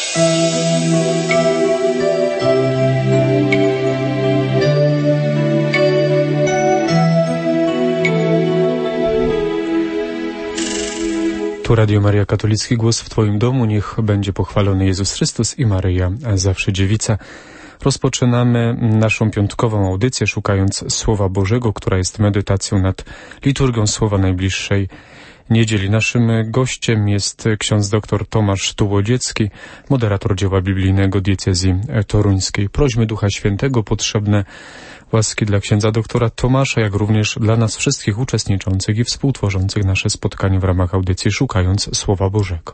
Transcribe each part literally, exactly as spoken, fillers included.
Tu Radio Maria Katolicki, głos w Twoim domu. Niech będzie pochwalony Jezus Chrystus i Maryja, zawsze dziewica. Rozpoczynamy naszą piątkową audycję, szukając Słowa Bożego, która jest medytacją nad liturgią Słowa najbliższej niedzieli. Naszym gościem jest ksiądz dr Tomasz Tułodziecki, moderator dzieła biblijnego diecezji toruńskiej. Prośmy Ducha Świętego, potrzebne łaski dla księdza doktora Tomasza, jak również dla nas wszystkich uczestniczących i współtworzących nasze spotkanie w ramach audycji Szukając Słowa Bożego.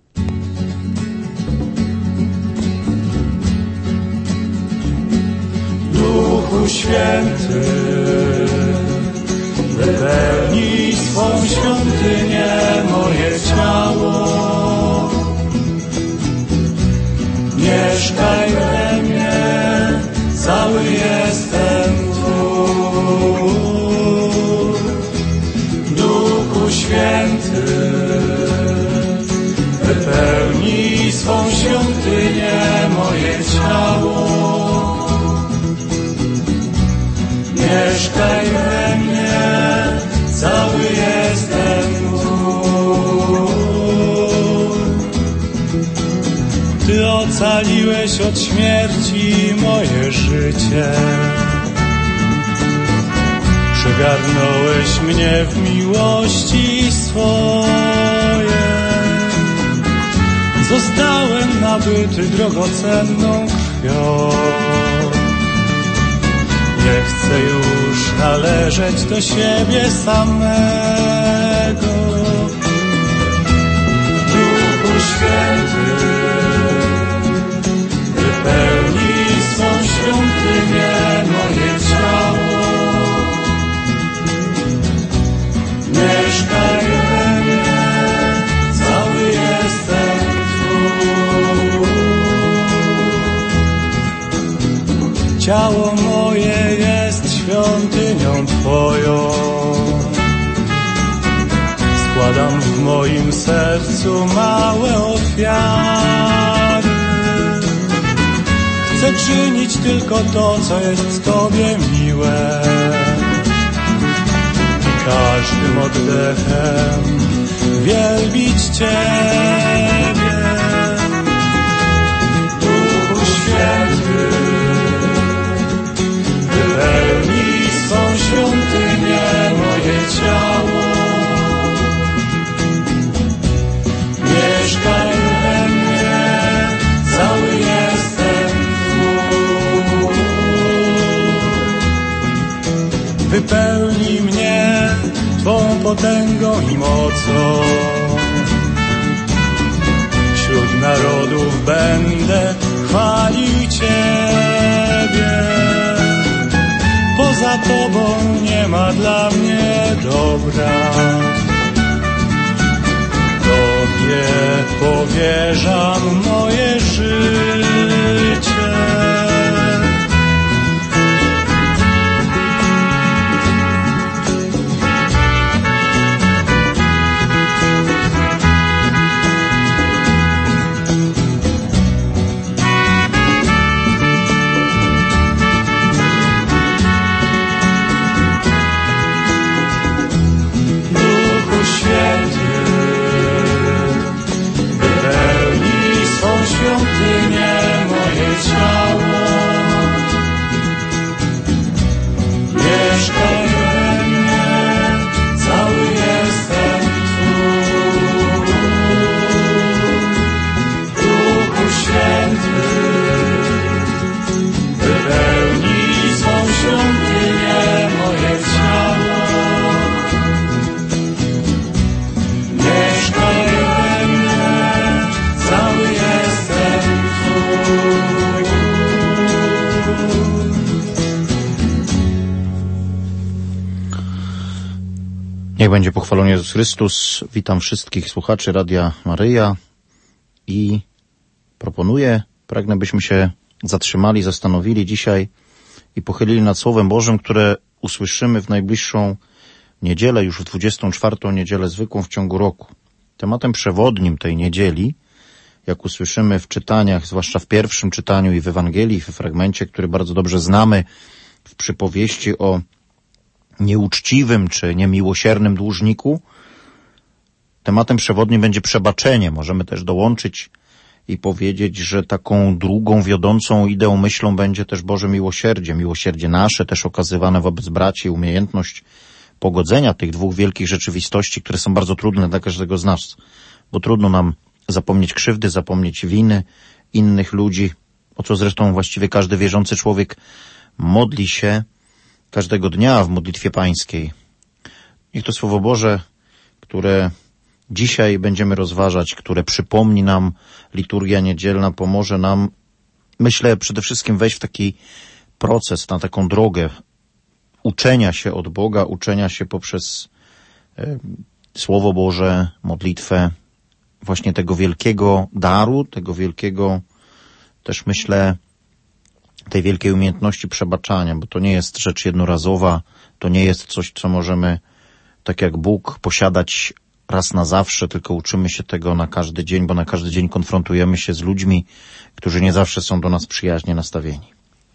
Duchu Święty, wypełnij swą świątynię moje ciało. Mieszkaj we mnie, cały jestem Twój. Duchu Święty, wypełnij swą świątynię moje ciało. Mieszkaj we mnie, cały jestem Twój. Ty ocaliłeś od śmierci moje życie. Przygarnąłeś mnie w miłości swojej. Zostałem nabyty drogocenną krwią. Nie chcę już należeć do siebie samego. Duchu Święty, wypełnij swą świątynię moje ciało. Mieszkaj we mnie, cały jestem Twój. Ciało moje jest świątynią Twoją. Składam w moim sercu małe ofiary. Chcę czynić tylko to, co jest Tobie miłe. I każdym oddechem wielbić Ciebie. Duchu Święty, wypełnij swą świątynię moje ciało. Mieszkaj we mnie, cały jestem Twój. Wypełnij mnie Twą potęgą i mocą. Wśród narodów będę chwalił Ciebie. Poza Tobą nie ma dla mnie dobra. Tobie powierzam moje życie. Świątynię moje ciało. Mieszkaj we mnie, cały jestem Twój. Duchu Święty, wypełnij swą świątynię moje ciało. Mieszkaj we mnie, cały jestem Twój. Niech będzie pochwalony Jezus Chrystus. Witam wszystkich słuchaczy Radia Maryja i proponuję, pragnę byśmy się zatrzymali, zastanowili dzisiaj i pochylili nad Słowem Bożym, które usłyszymy w najbliższą niedzielę, już w dwudziestą czwartą niedzielę zwykłą w ciągu roku. Tematem przewodnim tej niedzieli jak usłyszymy w czytaniach, zwłaszcza w pierwszym czytaniu i w Ewangelii, w fragmencie, który bardzo dobrze znamy, w przypowieści o nieuczciwym czy niemiłosiernym dłużniku, tematem przewodnim będzie przebaczenie. Możemy też dołączyć i powiedzieć, że taką drugą wiodącą ideą, myślą będzie też Boże miłosierdzie. Miłosierdzie nasze też okazywane wobec braci, umiejętność pogodzenia tych dwóch wielkich rzeczywistości, które są bardzo trudne dla każdego z nas, bo trudno nam zapomnieć krzywdy, zapomnieć winy innych ludzi, o co zresztą właściwie każdy wierzący człowiek modli się każdego dnia w modlitwie pańskiej. Niech to Słowo Boże, które dzisiaj będziemy rozważać, które przypomni nam liturgia niedzielna, pomoże nam, myślę, przede wszystkim wejść w taki proces, na taką drogę uczenia się od Boga, uczenia się poprzez e, Słowo Boże, modlitwę, właśnie tego wielkiego daru, tego wielkiego, też myślę, tej wielkiej umiejętności przebaczania, bo to nie jest rzecz jednorazowa, to nie jest coś, co możemy, tak jak Bóg, posiadać raz na zawsze, tylko uczymy się tego na każdy dzień, bo na każdy dzień konfrontujemy się z ludźmi, którzy nie zawsze są do nas przyjaźnie nastawieni.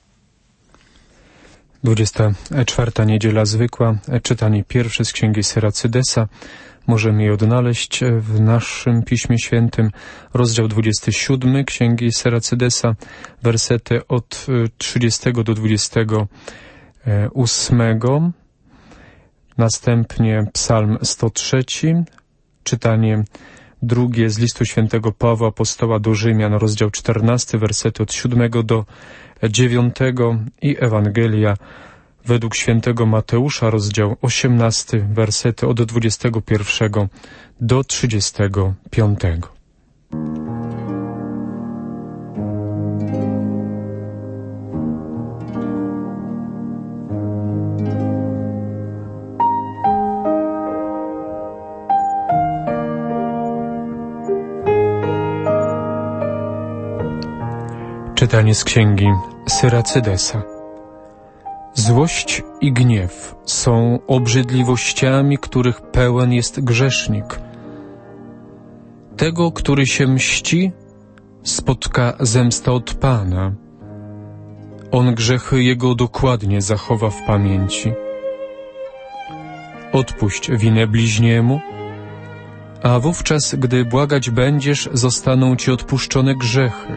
dwudziesta czwarta niedziela zwykła, czytanie pierwsze z Księgi Syracydesa. Możemy je odnaleźć w naszym Piśmie Świętym, rozdział dwudziesty siódmy Księgi Syracydesa, wersety od trzydziestego do dwudziestego ósmego. Następnie Psalm sto trzy, czytanie drugie z listu świętego Pawła Apostoła do Rzymian, rozdział czternasty, wersety od siódmego do dziewiątego i Ewangelia według świętego Mateusza, rozdział osiemnasty, wersety od dwudziestego pierwszego do trzydziestego piątego. Czytanie z Księgi Syracydesa. Złość i gniew są obrzydliwościami, których pełen jest grzesznik. Tego, który się mści, spotka zemsta od Pana. On grzechy jego dokładnie zachowa w pamięci. Odpuść winę bliźniemu, a wówczas, gdy błagać będziesz, zostaną ci odpuszczone grzechy.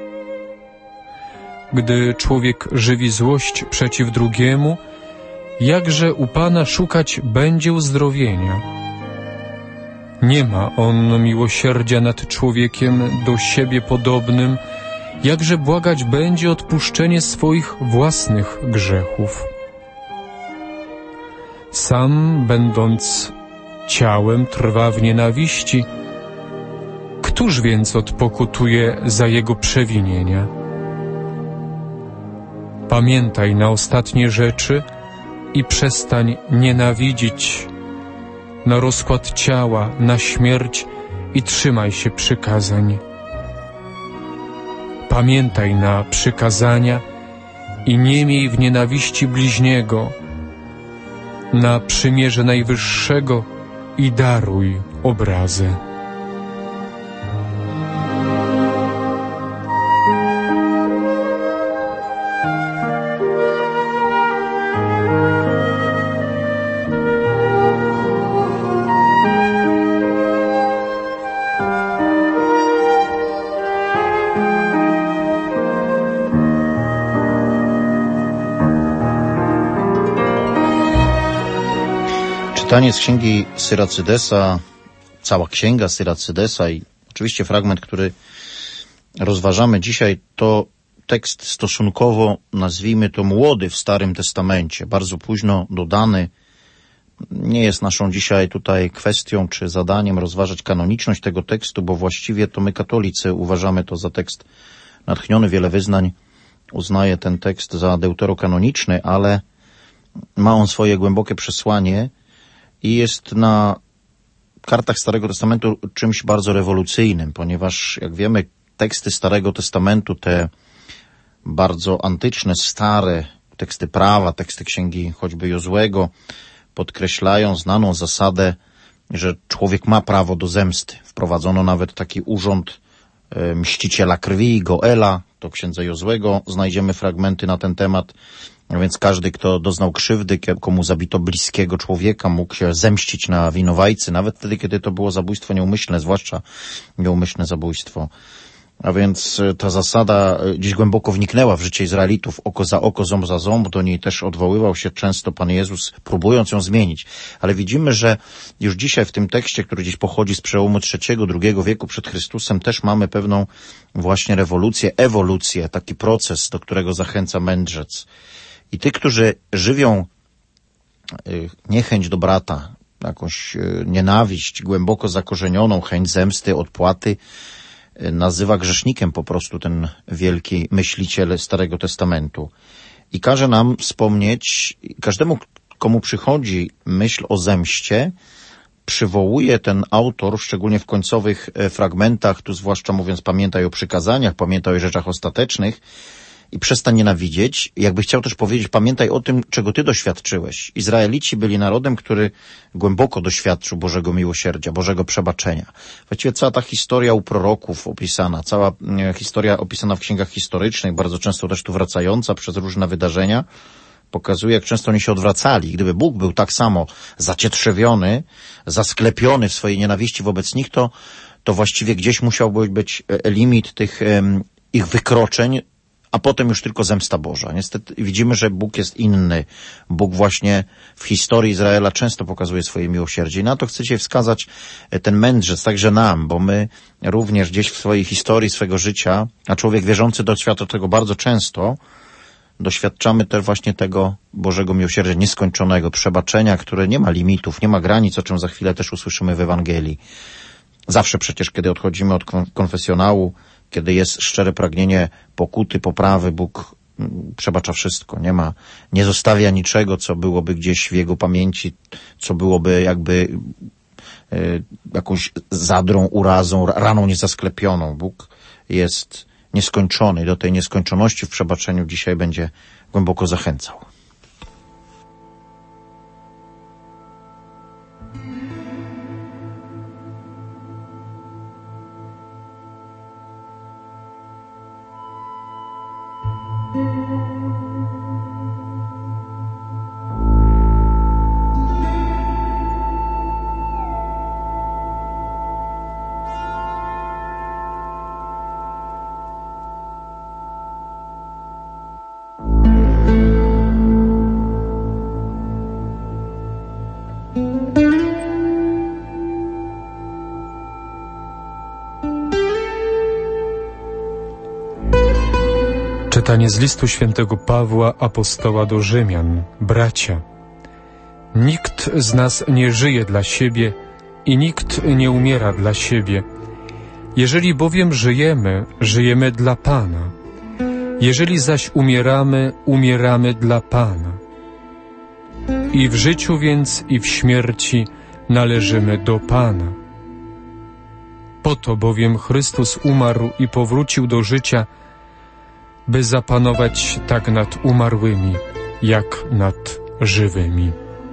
Gdy człowiek żywi złość przeciw drugiemu, jakże u Pana szukać będzie uzdrowienia. Nie ma on miłosierdzia nad człowiekiem do siebie podobnym, jakże błagać będzie odpuszczenie swoich własnych grzechów. Sam, będąc ciałem, trwa w nienawiści, któż więc odpokutuje za jego przewinienia? Pamiętaj na ostatnie rzeczy i przestań nienawidzić, na rozkład ciała, na śmierć i trzymaj się przykazań. Pamiętaj na przykazania i nie miej w nienawiści bliźniego, na przymierze Najwyższego i daruj obrazę. Czytanie z Księgi Syracydesa, cała Księga Syracydesa i oczywiście fragment, który rozważamy dzisiaj, to tekst stosunkowo, nazwijmy to, młody w Starym Testamencie, bardzo późno dodany. Nie jest naszą dzisiaj tutaj kwestią czy zadaniem rozważać kanoniczność tego tekstu, bo właściwie to my katolicy uważamy to za tekst natchniony. Wiele wyznań uznaje ten tekst za deuterokanoniczny, ale ma on swoje głębokie przesłanie i jest na kartach Starego Testamentu czymś bardzo rewolucyjnym, ponieważ, jak wiemy, teksty Starego Testamentu, te bardzo antyczne, stare teksty prawa, teksty księgi choćby Jozłego, podkreślają znaną zasadę, że człowiek ma prawo do zemsty. Wprowadzono nawet taki urząd mściciela krwi, Goela, to księdza Jozłego, znajdziemy fragmenty na ten temat. A więc każdy, kto doznał krzywdy, komu zabito bliskiego człowieka, mógł się zemścić na winowajcy, nawet wtedy, kiedy to było zabójstwo nieumyślne, zwłaszcza nieumyślne zabójstwo. A więc ta zasada gdzieś głęboko wniknęła w życie Izraelitów, oko za oko, ząb za ząb, do niej też odwoływał się często Pan Jezus, próbując ją zmienić. Ale widzimy, że już dzisiaj w tym tekście, który gdzieś pochodzi z przełomu trzeciego, drugiego wieku przed Chrystusem, też mamy pewną właśnie rewolucję, ewolucję, taki proces, do którego zachęca mędrzec. I tych, którzy żywią niechęć do brata, jakąś nienawiść głęboko zakorzenioną, chęć zemsty, odpłaty, nazywa grzesznikiem po prostu ten wielki myśliciel Starego Testamentu. I każe nam wspomnieć, każdemu, komu przychodzi myśl o zemście, przywołuje ten autor, szczególnie w końcowych fragmentach, tu zwłaszcza mówiąc pamiętaj o przykazaniach, pamiętaj o rzeczach ostatecznych, i przestań nienawidzieć. Jakby chciał też powiedzieć, pamiętaj o tym, czego ty doświadczyłeś. Izraelici byli narodem, który głęboko doświadczył Bożego miłosierdzia, Bożego przebaczenia. Właściwie cała ta historia u proroków opisana, cała historia opisana w księgach historycznych, bardzo często też tu wracająca przez różne wydarzenia, pokazuje, jak często oni się odwracali. Gdyby Bóg był tak samo zacietrzewiony, zasklepiony w swojej nienawiści wobec nich, to, to właściwie gdzieś musiałby być limit tych um, ich wykroczeń, a potem już tylko zemsta Boża. Niestety widzimy, że Bóg jest inny. Bóg właśnie w historii Izraela często pokazuje swoje miłosierdzie. I na to chcecie wskazać ten mędrzec, także nam, bo my również gdzieś w swojej historii, swego życia, a człowiek wierzący doświadcza tego bardzo często, doświadczamy też właśnie tego Bożego miłosierdzia nieskończonego, przebaczenia, które nie ma limitów, nie ma granic, o czym za chwilę też usłyszymy w Ewangelii. Zawsze przecież, kiedy odchodzimy od konfesjonału, kiedy jest szczere pragnienie pokuty, poprawy, Bóg przebacza wszystko. Nie ma, nie zostawia niczego, co byłoby gdzieś w Jego pamięci, co byłoby jakby e, jakąś zadrą, urazą, raną niezasklepioną. Bóg jest nieskończony i do tej nieskończoności w przebaczeniu dzisiaj będzie głęboko zachęcał. Czytanie z listu świętego Pawła, apostoła do Rzymian. Bracia, nikt z nas nie żyje dla siebie i nikt nie umiera dla siebie. Jeżeli bowiem żyjemy, żyjemy dla Pana. Jeżeli zaś umieramy, umieramy dla Pana. I w życiu więc i w śmierci należymy do Pana. Po to bowiem Chrystus umarł i powrócił do życia, by zapanować tak nad umarłymi, jak nad żywymi.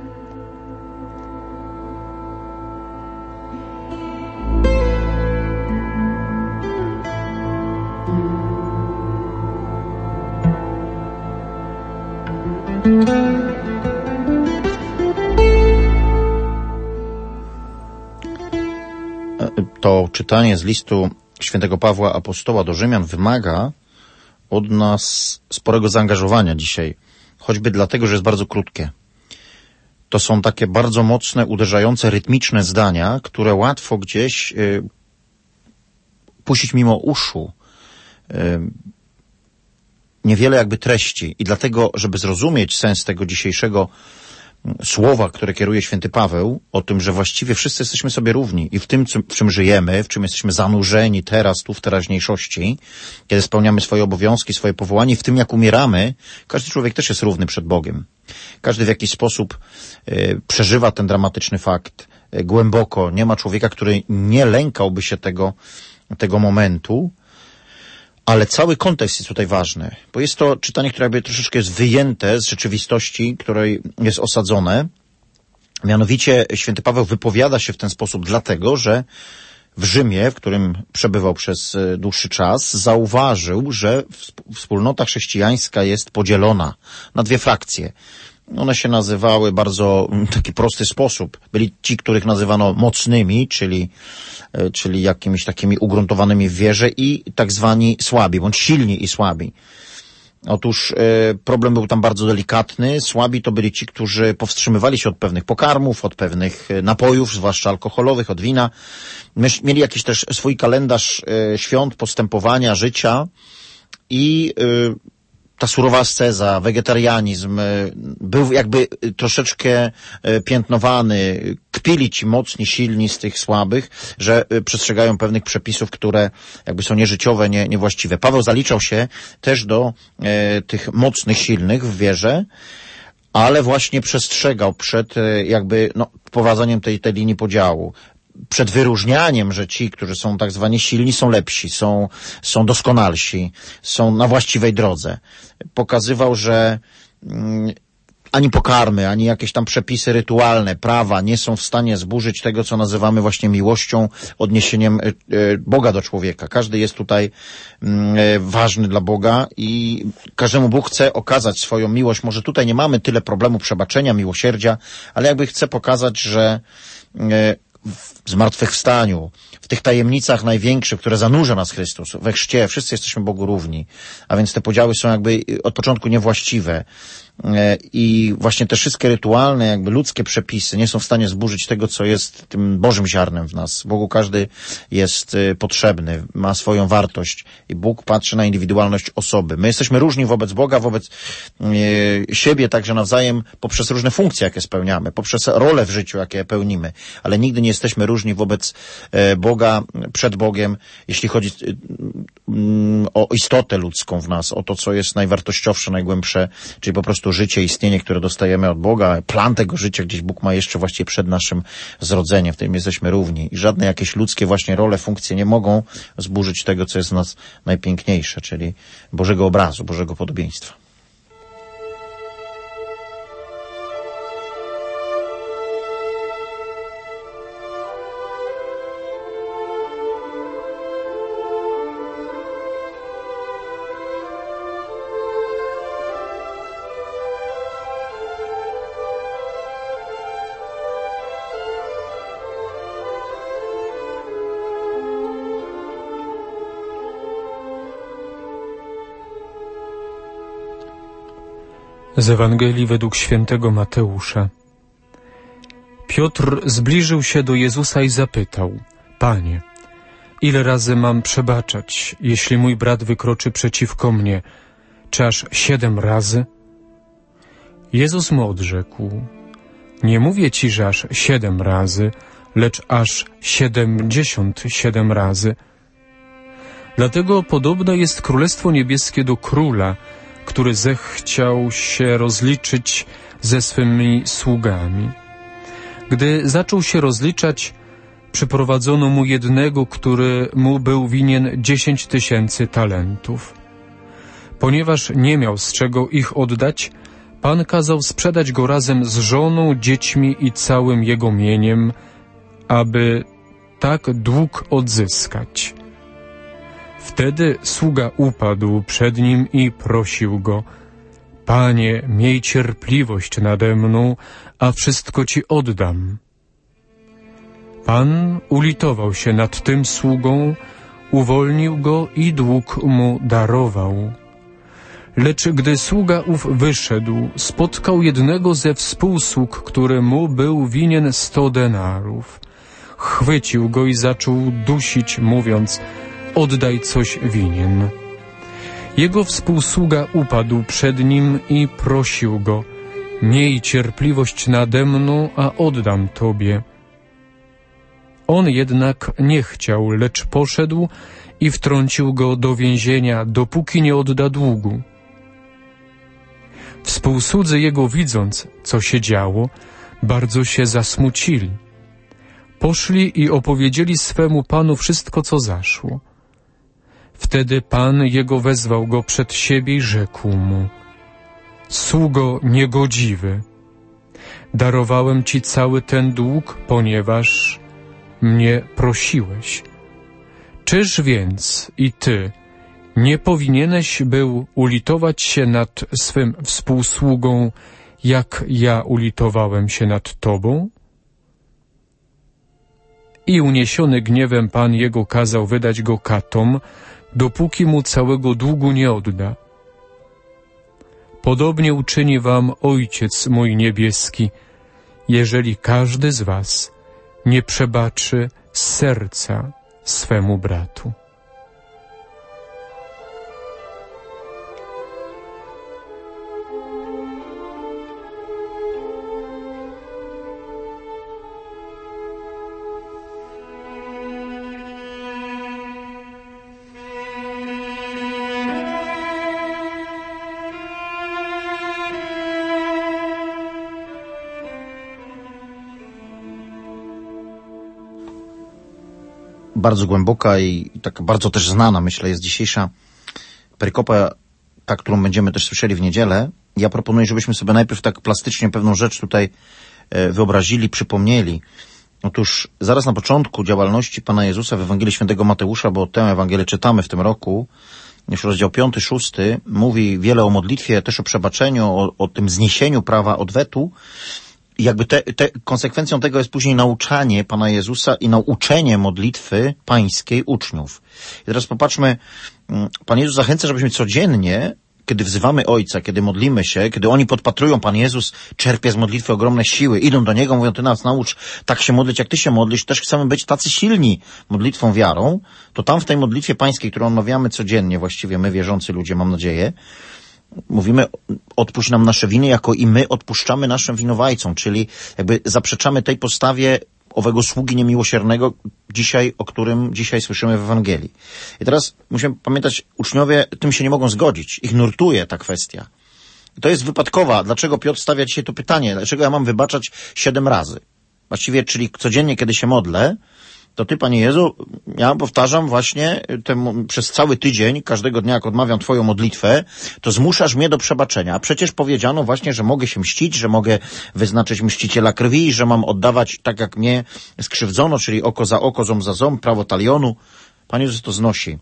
To czytanie z listu świętego Pawła apostoła do Rzymian wymaga od nas sporego zaangażowania dzisiaj, choćby dlatego, że jest bardzo krótkie. To są takie bardzo mocne, uderzające, rytmiczne zdania, które łatwo gdzieś y, puścić mimo uszu. Y, niewiele jakby treści. I dlatego, żeby zrozumieć sens tego dzisiejszego słowa, które kieruje święty Paweł, o tym, że właściwie wszyscy jesteśmy sobie równi i w tym, w czym żyjemy, w czym jesteśmy zanurzeni teraz, tu w teraźniejszości, kiedy spełniamy swoje obowiązki, swoje powołanie, w tym jak umieramy, każdy człowiek też jest równy przed Bogiem. Każdy w jakiś sposób y, przeżywa ten dramatyczny fakt y, głęboko. Nie ma człowieka, który nie lękałby się tego, tego momentu. Ale cały kontekst jest tutaj ważny, bo jest to czytanie, które jakby troszeczkę jest wyjęte z rzeczywistości, której jest osadzone. Mianowicie święty Paweł wypowiada się w ten sposób dlatego, że w Rzymie, w którym przebywał przez dłuższy czas, zauważył, że wspólnota chrześcijańska jest podzielona na dwie frakcje. One się nazywały bardzo w taki prosty sposób. Byli ci, których nazywano mocnymi, czyli, czyli jakimiś takimi ugruntowanymi w wierze, i tak zwani słabi, bądź silni i słabi. Otóż e, problem był tam bardzo delikatny. Słabi to byli ci, którzy powstrzymywali się od pewnych pokarmów, od pewnych napojów, zwłaszcza alkoholowych, od wina. Myś, mieli jakiś też swój kalendarz e, świąt, postępowania, życia i e, ta surowa asceza, wegetarianizm był jakby troszeczkę piętnowany. Kpili ci mocni, silni z tych słabych, że przestrzegają pewnych przepisów, które jakby są nieżyciowe, nie, niewłaściwe. Paweł zaliczał się też do e, tych mocnych, silnych w wierze, ale właśnie przestrzegał przed e, jakby no, wprowadzeniem tej, tej linii podziału. Przed wyróżnianiem, że ci, którzy są tak zwani silni, są lepsi, są, są doskonalsi, są na właściwej drodze. Pokazywał, że mm, ani pokarmy, ani jakieś tam przepisy rytualne, prawa nie są w stanie zburzyć tego, co nazywamy właśnie miłością, odniesieniem y, y, Boga do człowieka. Każdy jest tutaj y, ważny dla Boga i każdemu Bóg chce okazać swoją miłość. Może tutaj nie mamy tyle problemu przebaczenia, miłosierdzia, ale jakby chce pokazać, że y, w zmartwychwstaniu, w tych tajemnicach największych, które zanurza nas Chrystus, we chrzcie, wszyscy jesteśmy Bogu równi, a więc te podziały są jakby od początku niewłaściwe i właśnie te wszystkie rytualne, jakby ludzkie przepisy nie są w stanie zburzyć tego, co jest tym Bożym ziarnem w nas. Bogu każdy jest potrzebny, ma swoją wartość i Bóg patrzy na indywidualność osoby. My jesteśmy różni wobec Boga, wobec e, siebie także nawzajem poprzez różne funkcje, jakie spełniamy, poprzez role w życiu, jakie pełnimy, ale nigdy nie jesteśmy różni wobec e, Boga, przed Bogiem, jeśli chodzi e, o istotę ludzką w nas, o to, co jest najwartościowsze, najgłębsze, czyli po prostu życie, istnienie, które dostajemy od Boga, plan tego życia gdzieś Bóg ma jeszcze właściwie przed naszym zrodzeniem, w którym jesteśmy równi i żadne jakieś ludzkie właśnie role, funkcje nie mogą zburzyć tego, co jest w nas najpiękniejsze, czyli Bożego obrazu, Bożego podobieństwa. Z Ewangelii według świętego Mateusza. Piotr zbliżył się do Jezusa i zapytał: Panie, ile razy mam przebaczać, jeśli mój brat wykroczy przeciwko mnie? Czy aż siedem razy? Jezus mu odrzekł: Nie mówię ci, że aż siedem razy, lecz aż siedemdziesiąt siedem razy. Dlatego podobne jest Królestwo Niebieskie do króla, który zechciał się rozliczyć ze swymi sługami. Gdy zaczął się rozliczać, przyprowadzono mu jednego, który mu był winien dziesięć tysięcy talentów. Ponieważ nie miał z czego ich oddać, Pan kazał sprzedać go razem z żoną, dziećmi i całym jego mieniem, aby tak dług odzyskać. Wtedy sługa upadł przed nim i prosił go: Panie, miej cierpliwość nade mną, a wszystko ci oddam. Pan ulitował się nad tym sługą, uwolnił go i dług mu darował. Lecz gdy sługa ów wyszedł, spotkał jednego ze współsług, który mu był winien sto denarów. Chwycił go i zaczął dusić, mówiąc: Oddaj coś winien. Jego współsługa upadł przed nim i prosił go: Miej cierpliwość nade mną, a oddam tobie. On jednak nie chciał, lecz poszedł i wtrącił go do więzienia, dopóki nie odda długu. Współsłudzy jego, widząc, co się działo, bardzo się zasmucili. Poszli i opowiedzieli swemu panu wszystko, co zaszło. Wtedy Pan jego wezwał go przed siebie i rzekł mu: Sługo niegodziwy, darowałem ci cały ten dług, ponieważ mnie prosiłeś. Czyż więc i ty nie powinieneś był ulitować się nad swym współsługą, jak ja ulitowałem się nad tobą? I uniesiony gniewem Pan jego kazał wydać go katom, dopóki mu całego długu nie odda. Podobnie uczyni wam Ojciec mój niebieski, jeżeli każdy z was nie przebaczy z serca swemu bratu. Bardzo głęboka i tak bardzo też znana, myślę, jest dzisiejsza perykopa, ta, którą będziemy też słyszeli w niedzielę. Ja proponuję, żebyśmy sobie najpierw tak plastycznie pewną rzecz tutaj wyobrazili, przypomnieli. Otóż zaraz na początku działalności Pana Jezusa w Ewangelii Świętego Mateusza, bo tę Ewangelię czytamy w tym roku, już rozdział piąty, szósty, mówi wiele o modlitwie, też o przebaczeniu, o, o tym zniesieniu prawa odwetu. I jakby te, te, konsekwencją tego jest później nauczanie Pana Jezusa i nauczenie modlitwy pańskiej uczniów. I teraz popatrzmy, Pan Jezus zachęca, żebyśmy codziennie, kiedy wzywamy Ojca, kiedy modlimy się, kiedy oni podpatrują, Pan Jezus czerpie z modlitwy ogromne siły, idą do Niego, mówią, Ty nas naucz tak się modlić, jak Ty się modlisz, też chcemy być tacy silni modlitwą, wiarą, to tam w tej modlitwie pańskiej, którą omawiamy codziennie, właściwie my wierzący ludzie, mam nadzieję, mówimy, odpuść nam nasze winy, jako i my odpuszczamy naszym winowajcom, czyli jakby zaprzeczamy tej postawie owego sługi niemiłosiernego dzisiaj, o którym dzisiaj słyszymy w Ewangelii. I teraz musimy pamiętać, uczniowie tym się nie mogą zgodzić. Ich nurtuje ta kwestia. I to jest wypadkowa. Dlaczego Piotr stawia dzisiaj to pytanie? Dlaczego ja mam wybaczać siedem razy? Właściwie, czyli codziennie, kiedy się modlę, to Ty, Panie Jezu, ja powtarzam właśnie ten, przez cały tydzień, każdego dnia, jak odmawiam Twoją modlitwę, to zmuszasz mnie do przebaczenia. A przecież powiedziano właśnie, że mogę się mścić, że mogę wyznaczyć mściciela krwi, że mam oddawać tak, jak mnie skrzywdzono, czyli oko za oko, ząb za ząb, prawo talionu. Pan Jezus to znosi.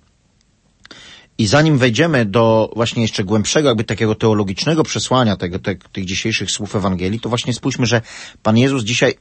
I zanim wejdziemy do właśnie jeszcze głębszego, jakby takiego teologicznego przesłania tego, te, tych dzisiejszych słów Ewangelii, to właśnie spójrzmy, że Pan Jezus dzisiaj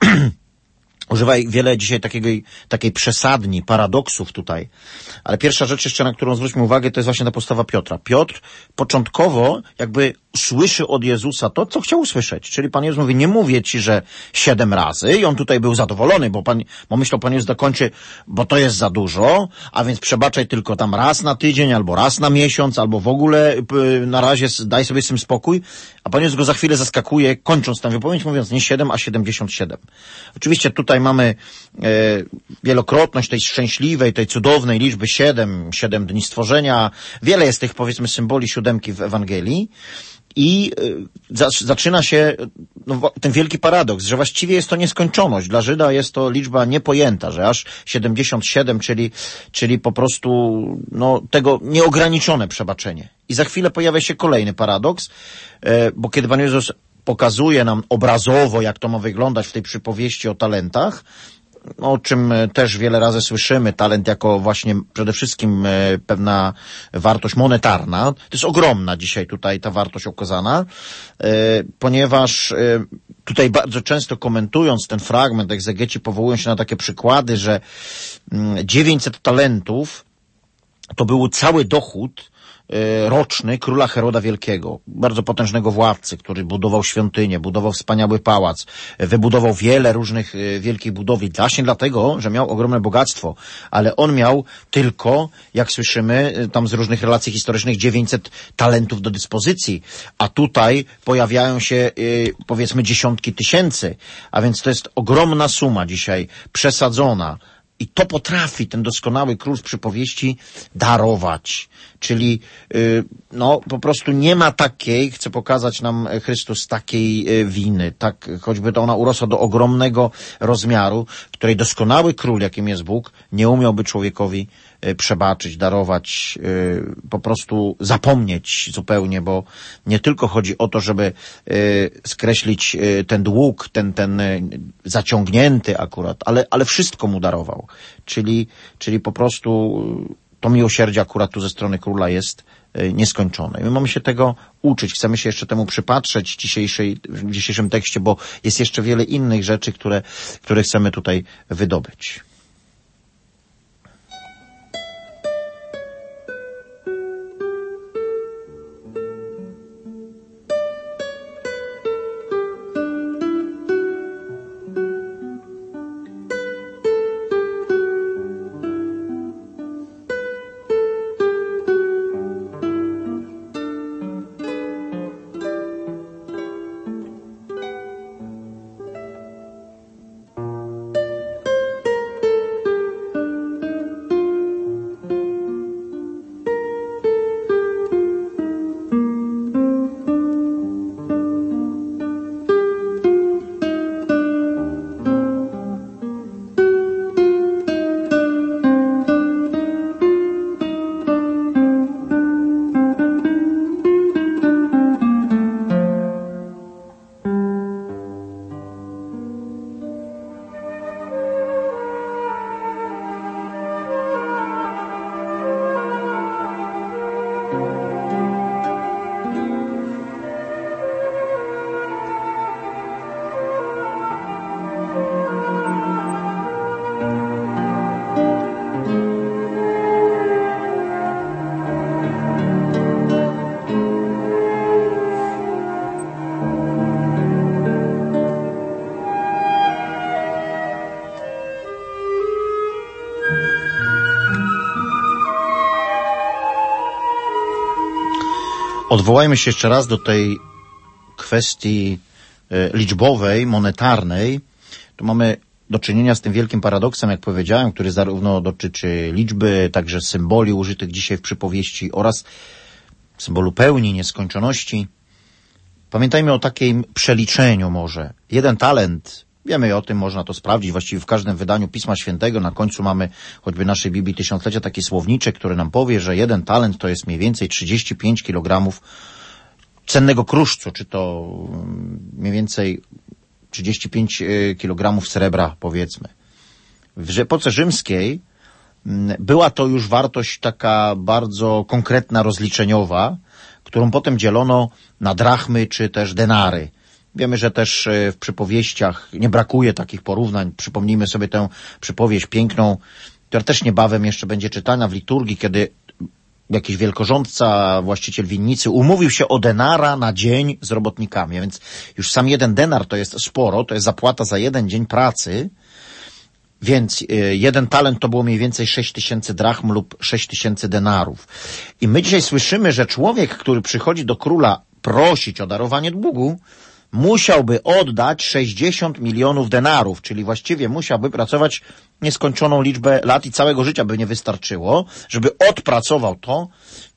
używa wiele dzisiaj takiej, takiej przesadni, paradoksów tutaj. Ale pierwsza rzecz jeszcze, na którą zwróćmy uwagę, to jest właśnie ta postawa Piotra. Piotr początkowo jakby słyszy od Jezusa to, co chciał usłyszeć. Czyli Pan Jezus mówi, nie mówię Ci, że siedem razy. I on tutaj był zadowolony, bo, pan, bo myślał, Pan Jezus dokończy, bo to jest za dużo, a więc przebaczaj tylko tam raz na tydzień, albo raz na miesiąc, albo w ogóle na razie daj sobie z tym spokój. A Pan Jezus go za chwilę zaskakuje, kończąc tę wypowiedź, mówiąc nie siedem, a siedemdziesiąt siedem. Oczywiście tutaj mamy e, wielokrotność tej szczęśliwej, tej cudownej liczby siedem, siedem dni stworzenia. Wiele jest tych, powiedzmy, symboli siódemki w Ewangelii. I y, zaczyna się no, ten wielki paradoks, że właściwie jest to nieskończoność. Dla Żyda jest to liczba niepojęta, że aż siedemdziesiąt siedem, czyli, czyli po prostu no, tego nieograniczone przebaczenie. I za chwilę pojawia się kolejny paradoks, y, bo kiedy Pan Jezus pokazuje nam obrazowo, jak to ma wyglądać w tej przypowieści o talentach, o czym też wiele razy słyszymy, talent jako właśnie przede wszystkim pewna wartość monetarna. To jest ogromna dzisiaj tutaj ta wartość okazana, ponieważ tutaj bardzo często komentując ten fragment, egzegeci powołują się na takie przykłady, że dziewięćset talentów to był cały dochód roczny króla Heroda Wielkiego, bardzo potężnego władcy, który budował świątynię, budował wspaniały pałac, wybudował wiele różnych wielkich budowli, właśnie dlatego, że miał ogromne bogactwo, ale on miał tylko, jak słyszymy tam z różnych relacji historycznych, dziewięćset talentów do dyspozycji, a tutaj pojawiają się powiedzmy dziesiątki tysięcy, a więc to jest ogromna suma dzisiaj, przesadzona. I to potrafi ten doskonały król z przypowieści darować. Czyli yy, no po prostu nie ma takiej, chce pokazać nam Chrystus, takiej yy, winy, tak choćby to ona urosła do ogromnego rozmiaru, której doskonały król, jakim jest Bóg, nie umiałby człowiekowi przebaczyć, darować, po prostu zapomnieć zupełnie, bo nie tylko chodzi o to, żeby skreślić ten dług, ten, ten zaciągnięty akurat, ale, ale wszystko mu darował. Czyli, czyli po prostu to miłosierdzie akurat tu ze strony króla jest nieskończone. My mamy się tego uczyć, chcemy się jeszcze temu przypatrzeć w, dzisiejszej, w dzisiejszym tekście, bo jest jeszcze wiele innych rzeczy, które, które chcemy tutaj wydobyć. Odwołajmy się jeszcze raz do tej kwestii liczbowej, monetarnej. Tu mamy do czynienia z tym wielkim paradoksem, jak powiedziałem, który zarówno dotyczy liczby, także symboli użytych dzisiaj w przypowieści oraz symbolu pełni, nieskończoności. Pamiętajmy o takim przeliczeniu może. Jeden talent, wiemy o tym, można to sprawdzić właściwie w każdym wydaniu Pisma Świętego. Na końcu mamy choćby naszej Biblii Tysiąclecia taki słowniczek, który nam powie, że jeden talent to jest mniej więcej trzydzieści pięć kilogramów cennego kruszcu, czy to mniej więcej trzydzieści pięć kilogramów srebra, powiedzmy. W epoce rzymskiej była to już wartość taka bardzo konkretna, rozliczeniowa, którą potem dzielono na drachmy czy też denary. Wiemy, że też w przypowieściach nie brakuje takich porównań. Przypomnijmy sobie tę przypowieść piękną, która też niebawem jeszcze będzie czytana w liturgii, kiedy jakiś wielkorządca, właściciel winnicy umówił się o denara na dzień z robotnikami. A więc już sam jeden denar to jest sporo, to jest zapłata za jeden dzień pracy, więc jeden talent to było mniej więcej sześć tysięcy drachm lub sześć tysięcy denarów. I my dzisiaj słyszymy, że człowiek, który przychodzi do króla prosić o darowanie długu, musiałby oddać sześćdziesiąt milionów denarów, czyli właściwie musiałby pracować nieskończoną liczbę lat i całego życia by nie wystarczyło, żeby odpracował to,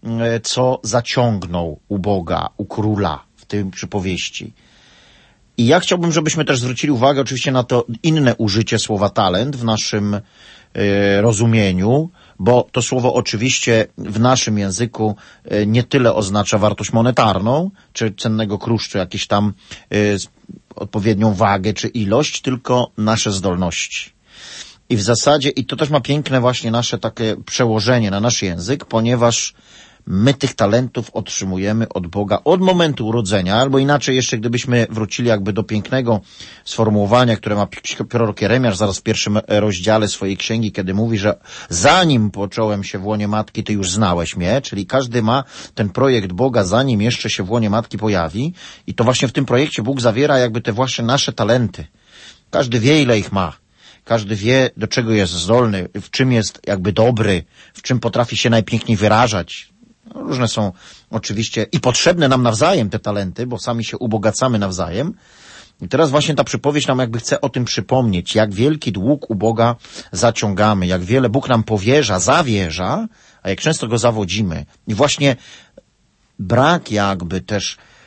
co zaciągnął u Boga, u króla w tym przypowieści. I ja chciałbym, żebyśmy też zwrócili uwagę oczywiście na to inne użycie słowa talent w naszym y, rozumieniu, bo to słowo oczywiście w naszym języku y, nie tyle oznacza wartość monetarną, czy cennego kruszcu, jakieś tam y, odpowiednią wagę czy ilość, tylko nasze zdolności. I w zasadzie, i to też ma piękne właśnie nasze takie przełożenie na nasz język, ponieważ my tych talentów otrzymujemy od Boga od momentu urodzenia, albo inaczej jeszcze gdybyśmy wrócili jakby do pięknego sformułowania, które ma prorok Jeremiasz zaraz w pierwszym rozdziale swojej księgi, kiedy mówi, że zanim począłem się w łonie matki, ty już znałeś mnie, czyli każdy ma ten projekt Boga, zanim jeszcze się w łonie matki pojawi, i to właśnie w tym projekcie Bóg zawiera jakby te właśnie nasze talenty. Każdy wie, ile ich ma. Każdy wie, do czego jest zdolny, w czym jest jakby dobry, w czym potrafi się najpiękniej wyrażać. No, różne są oczywiście i potrzebne nam nawzajem te talenty, bo sami się ubogacamy nawzajem. I teraz właśnie ta przypowieść nam jakby chce o tym przypomnieć, jak wielki dług u Boga zaciągamy, jak wiele Bóg nam powierza, zawierza, a jak często go zawodzimy. I właśnie brak jakby też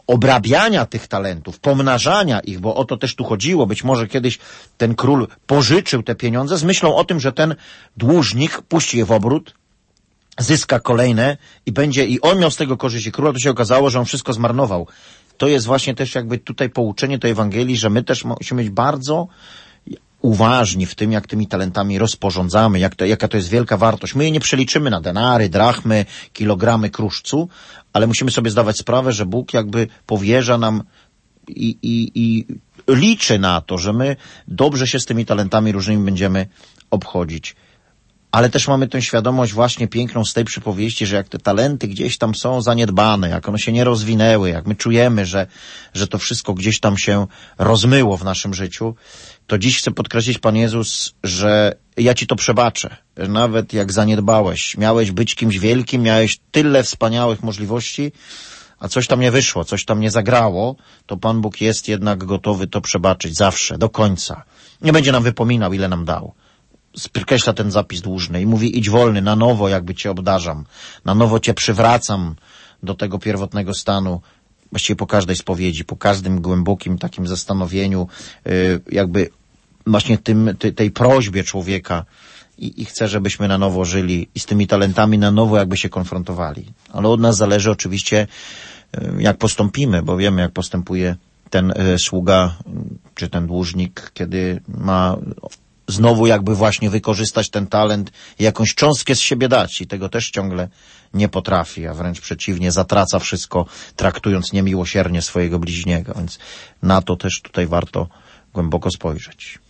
obrabiania tych talentów, pomnażania ich, bo o to też tu chodziło. Być może kiedyś ten król pożyczył te pieniądze z myślą o tym, że ten dłużnik puści je w obrót, zyska kolejne i będzie, i on miał z tego korzyść i króla, to się okazało, że on wszystko zmarnował. To jest właśnie też jakby tutaj pouczenie tej Ewangelii, że my też musimy być bardzo uważni w tym, jak tymi talentami rozporządzamy, jak to, jaka to jest wielka wartość. My je nie przeliczymy na denary, drachmy, kilogramy kruszcu, ale musimy sobie zdawać sprawę, że Bóg jakby powierza nam i, i, i liczy na to, że my dobrze się z tymi talentami różnymi będziemy obchodzić. Ale też mamy tę świadomość właśnie piękną z tej przypowieści, że jak te talenty gdzieś tam są zaniedbane, jak one się nie rozwinęły, jak my czujemy, że, że to wszystko gdzieś tam się rozmyło w naszym życiu, to dziś chcę podkreślić, Pan Jezus, że ja Ci to przebaczę. Że nawet jak zaniedbałeś, miałeś być kimś wielkim, miałeś tyle wspaniałych możliwości, a coś tam nie wyszło, coś tam nie zagrało, to Pan Bóg jest jednak gotowy to przebaczyć zawsze, do końca. Nie będzie nam wypominał, ile nam dał. Skreśla ten zapis dłużny i mówi: idź wolny, na nowo jakby Cię obdarzam, na nowo Cię przywracam do tego pierwotnego stanu, właściwie po każdej spowiedzi, po każdym głębokim takim zastanowieniu, yy, jakby właśnie tym, ty, tej prośbie człowieka i, i chcę, żebyśmy na nowo żyli i z tymi talentami na nowo jakby się konfrontowali. Ale od nas zależy oczywiście, yy, jak postąpimy, bo wiemy, jak postępuje ten yy, sługa, yy, czy ten dłużnik, kiedy ma znowu jakby właśnie wykorzystać ten talent i jakąś cząstkę z siebie dać i tego też ciągle nie potrafi, a wręcz przeciwnie, zatraca wszystko, traktując niemiłosiernie swojego bliźniego, więc na to też tutaj warto głęboko spojrzeć.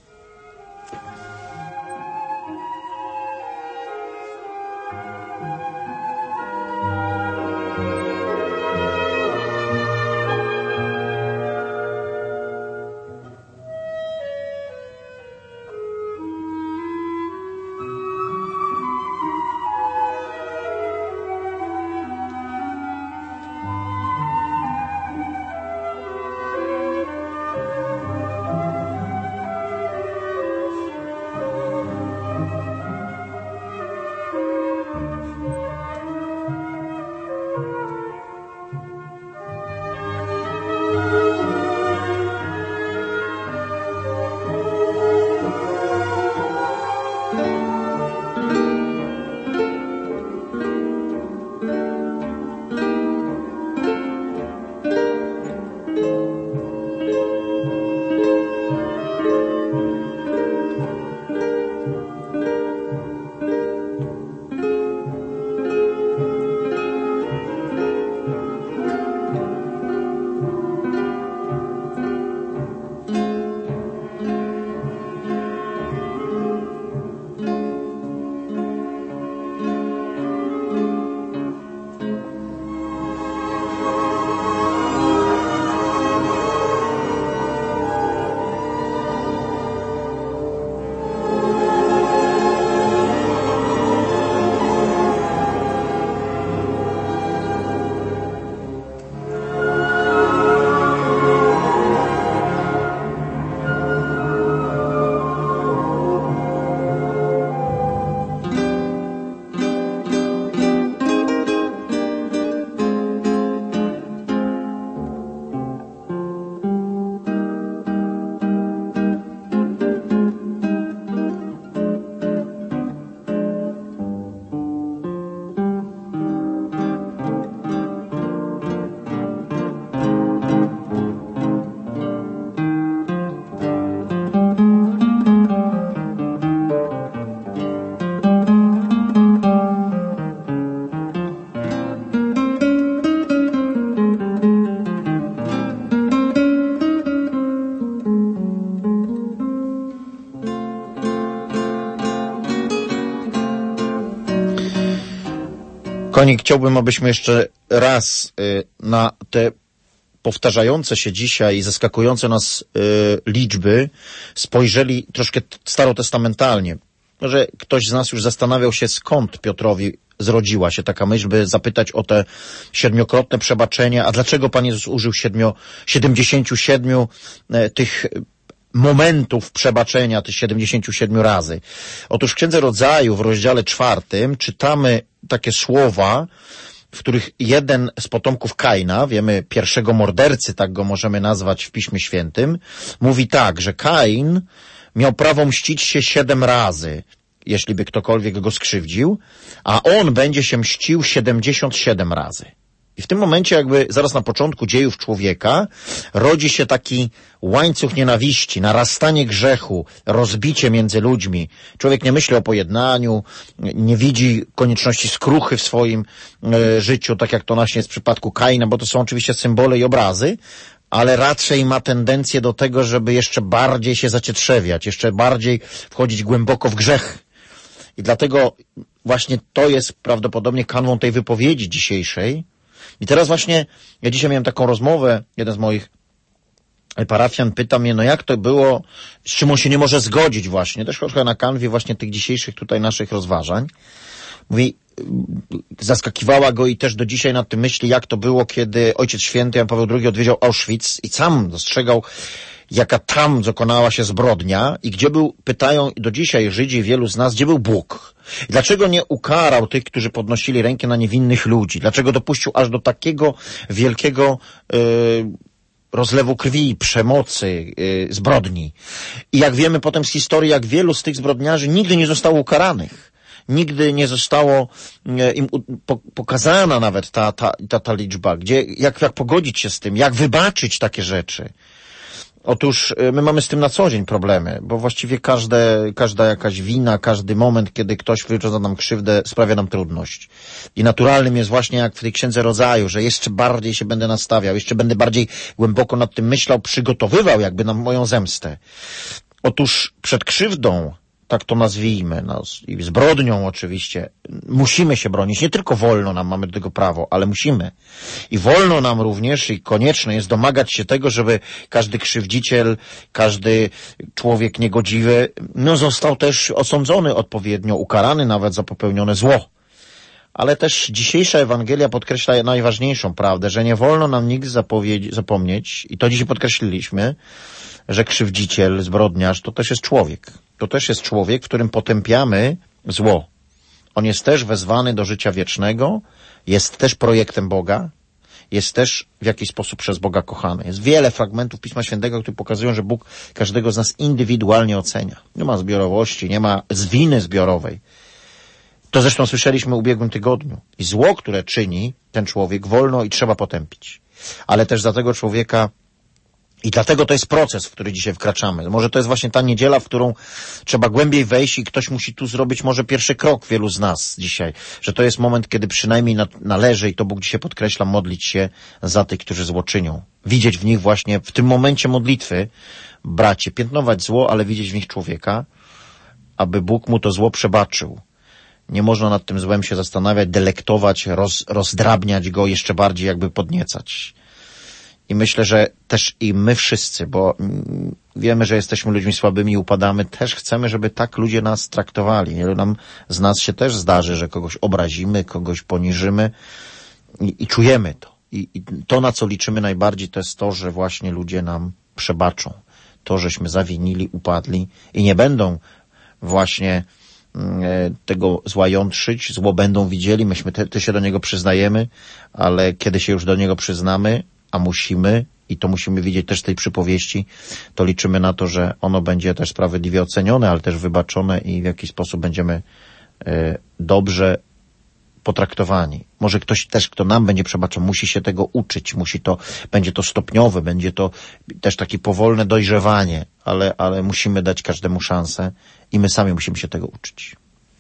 Konik, chciałbym, abyśmy jeszcze raz y, na te powtarzające się dzisiaj i zaskakujące nas y, liczby spojrzeli troszkę starotestamentalnie. Może ktoś z nas już zastanawiał się, skąd Piotrowi zrodziła się taka myśl, by zapytać o te siedmiokrotne przebaczenie, a dlaczego Pan Jezus użył siedmiu, siedemdziesięciu siedmiu y, tych momentów przebaczenia, tych siedemdziesięciu siedmiu razy. Otóż w Księdze Rodzaju w rozdziale czwartym czytamy takie słowa, w których jeden z potomków Kaina, wiemy, pierwszego mordercy, tak go możemy nazwać w Piśmie Świętym, mówi tak, że Kain miał prawo mścić się siedem razy, jeśli by ktokolwiek go skrzywdził, a on będzie się mścił siedemdziesiąt siedem razy. I w tym momencie jakby zaraz na początku dziejów człowieka rodzi się taki łańcuch nienawiści, narastanie grzechu, rozbicie między ludźmi. Człowiek nie myśli o pojednaniu, nie widzi konieczności skruchy w swoim e, życiu, tak jak to właśnie jest w przypadku Kaina, bo to są oczywiście symbole i obrazy, ale raczej ma tendencję do tego, żeby jeszcze bardziej się zacietrzewiać, jeszcze bardziej wchodzić głęboko w grzech. I dlatego właśnie to jest prawdopodobnie kanwą tej wypowiedzi dzisiejszej. I teraz właśnie, ja dzisiaj miałem taką rozmowę, jeden z moich parafian pyta mnie, no jak to było, z czym on się nie może zgodzić właśnie, też trochę na kanwie właśnie tych dzisiejszych tutaj naszych rozważań. Mówi, zaskakiwała go i też do dzisiaj nad tym myśli, jak to było, kiedy Ojciec Święty Jan Paweł drugi odwiedział Auschwitz i sam dostrzegał, jaka tam dokonała się zbrodnia i gdzie był, pytają do dzisiaj Żydzi, wielu z nas, gdzie był Bóg? I dlaczego nie ukarał tych, którzy podnosili rękę na niewinnych ludzi? Dlaczego dopuścił aż do takiego wielkiego yy, rozlewu krwi, przemocy, yy, zbrodni? I jak wiemy potem z historii, jak wielu z tych zbrodniarzy nigdy nie zostało ukaranych. Nigdy nie zostało im pokazana nawet ta, ta, ta, ta liczba, gdzie, jak, jak pogodzić się z tym, jak wybaczyć takie rzeczy. Otóż my mamy z tym na co dzień problemy, bo właściwie każde, każda jakaś wina, każdy moment, kiedy ktoś wyrządza nam krzywdę, sprawia nam trudność. I naturalnym jest właśnie jak w tej Księdze Rodzaju, że jeszcze bardziej się będę nastawiał, jeszcze będę bardziej głęboko nad tym myślał, przygotowywał jakby na moją zemstę. Otóż przed krzywdą, tak to nazwijmy, no, i zbrodnią oczywiście, musimy się bronić. Nie tylko wolno nam, mamy do tego prawo, ale musimy. I wolno nam również i konieczne jest domagać się tego, żeby każdy krzywdziciel, każdy człowiek niegodziwy, no, został też osądzony odpowiednio, ukarany nawet za popełnione zło. Ale też dzisiejsza Ewangelia podkreśla najważniejszą prawdę, że nie wolno nam nigdy zapomnieć, i to dzisiaj podkreśliliśmy, że krzywdziciel, zbrodniarz to też jest człowiek. To też jest człowiek, w którym potępiamy zło. On jest też wezwany do życia wiecznego, jest też projektem Boga, jest też w jakiś sposób przez Boga kochany. Jest wiele fragmentów Pisma Świętego, które pokazują, że Bóg każdego z nas indywidualnie ocenia. Nie ma zbiorowości, nie ma winy zbiorowej. To zresztą słyszeliśmy w ubiegłym tygodniu. I zło, które czyni ten człowiek, wolno i trzeba potępić. Ale też za tego człowieka i dlatego to jest proces, w który dzisiaj wkraczamy. Może to jest właśnie ta niedziela, w którą trzeba głębiej wejść i ktoś musi tu zrobić może pierwszy krok wielu z nas dzisiaj. Że to jest moment, kiedy przynajmniej należy, i to Bóg dzisiaj podkreśla, modlić się za tych, którzy zło czynią. Widzieć w nich właśnie w tym momencie modlitwy, bracie, piętnować zło, ale widzieć w nich człowieka, aby Bóg mu to zło przebaczył. Nie można nad tym złem się zastanawiać, delektować, roz, rozdrabniać go, jeszcze bardziej jakby podniecać. I myślę, że też i my wszyscy, bo wiemy, że jesteśmy ludźmi słabymi i upadamy, też chcemy, żeby tak ludzie nas traktowali. Wielu nam z nas się też zdarzy, że kogoś obrazimy, kogoś poniżymy i, i czujemy to. I, I to, na co liczymy najbardziej, to jest to, że właśnie ludzie nam przebaczą. To, żeśmy zawinili, upadli i nie będą właśnie tego zła jątrzyć, zło będą widzieli, myśmy te, te się do niego przyznajemy, ale kiedy się już do niego przyznamy, a musimy, i to musimy widzieć też z tej przypowieści, to liczymy na to, że ono będzie też sprawiedliwie ocenione, ale też wybaczone i w jakiś sposób będziemy e, dobrze potraktowani. Może ktoś też, kto nam będzie przebaczał, musi się tego uczyć, musi to, będzie to stopniowe, będzie to też takie powolne dojrzewanie, ale, ale musimy dać każdemu szansę i my sami musimy się tego uczyć.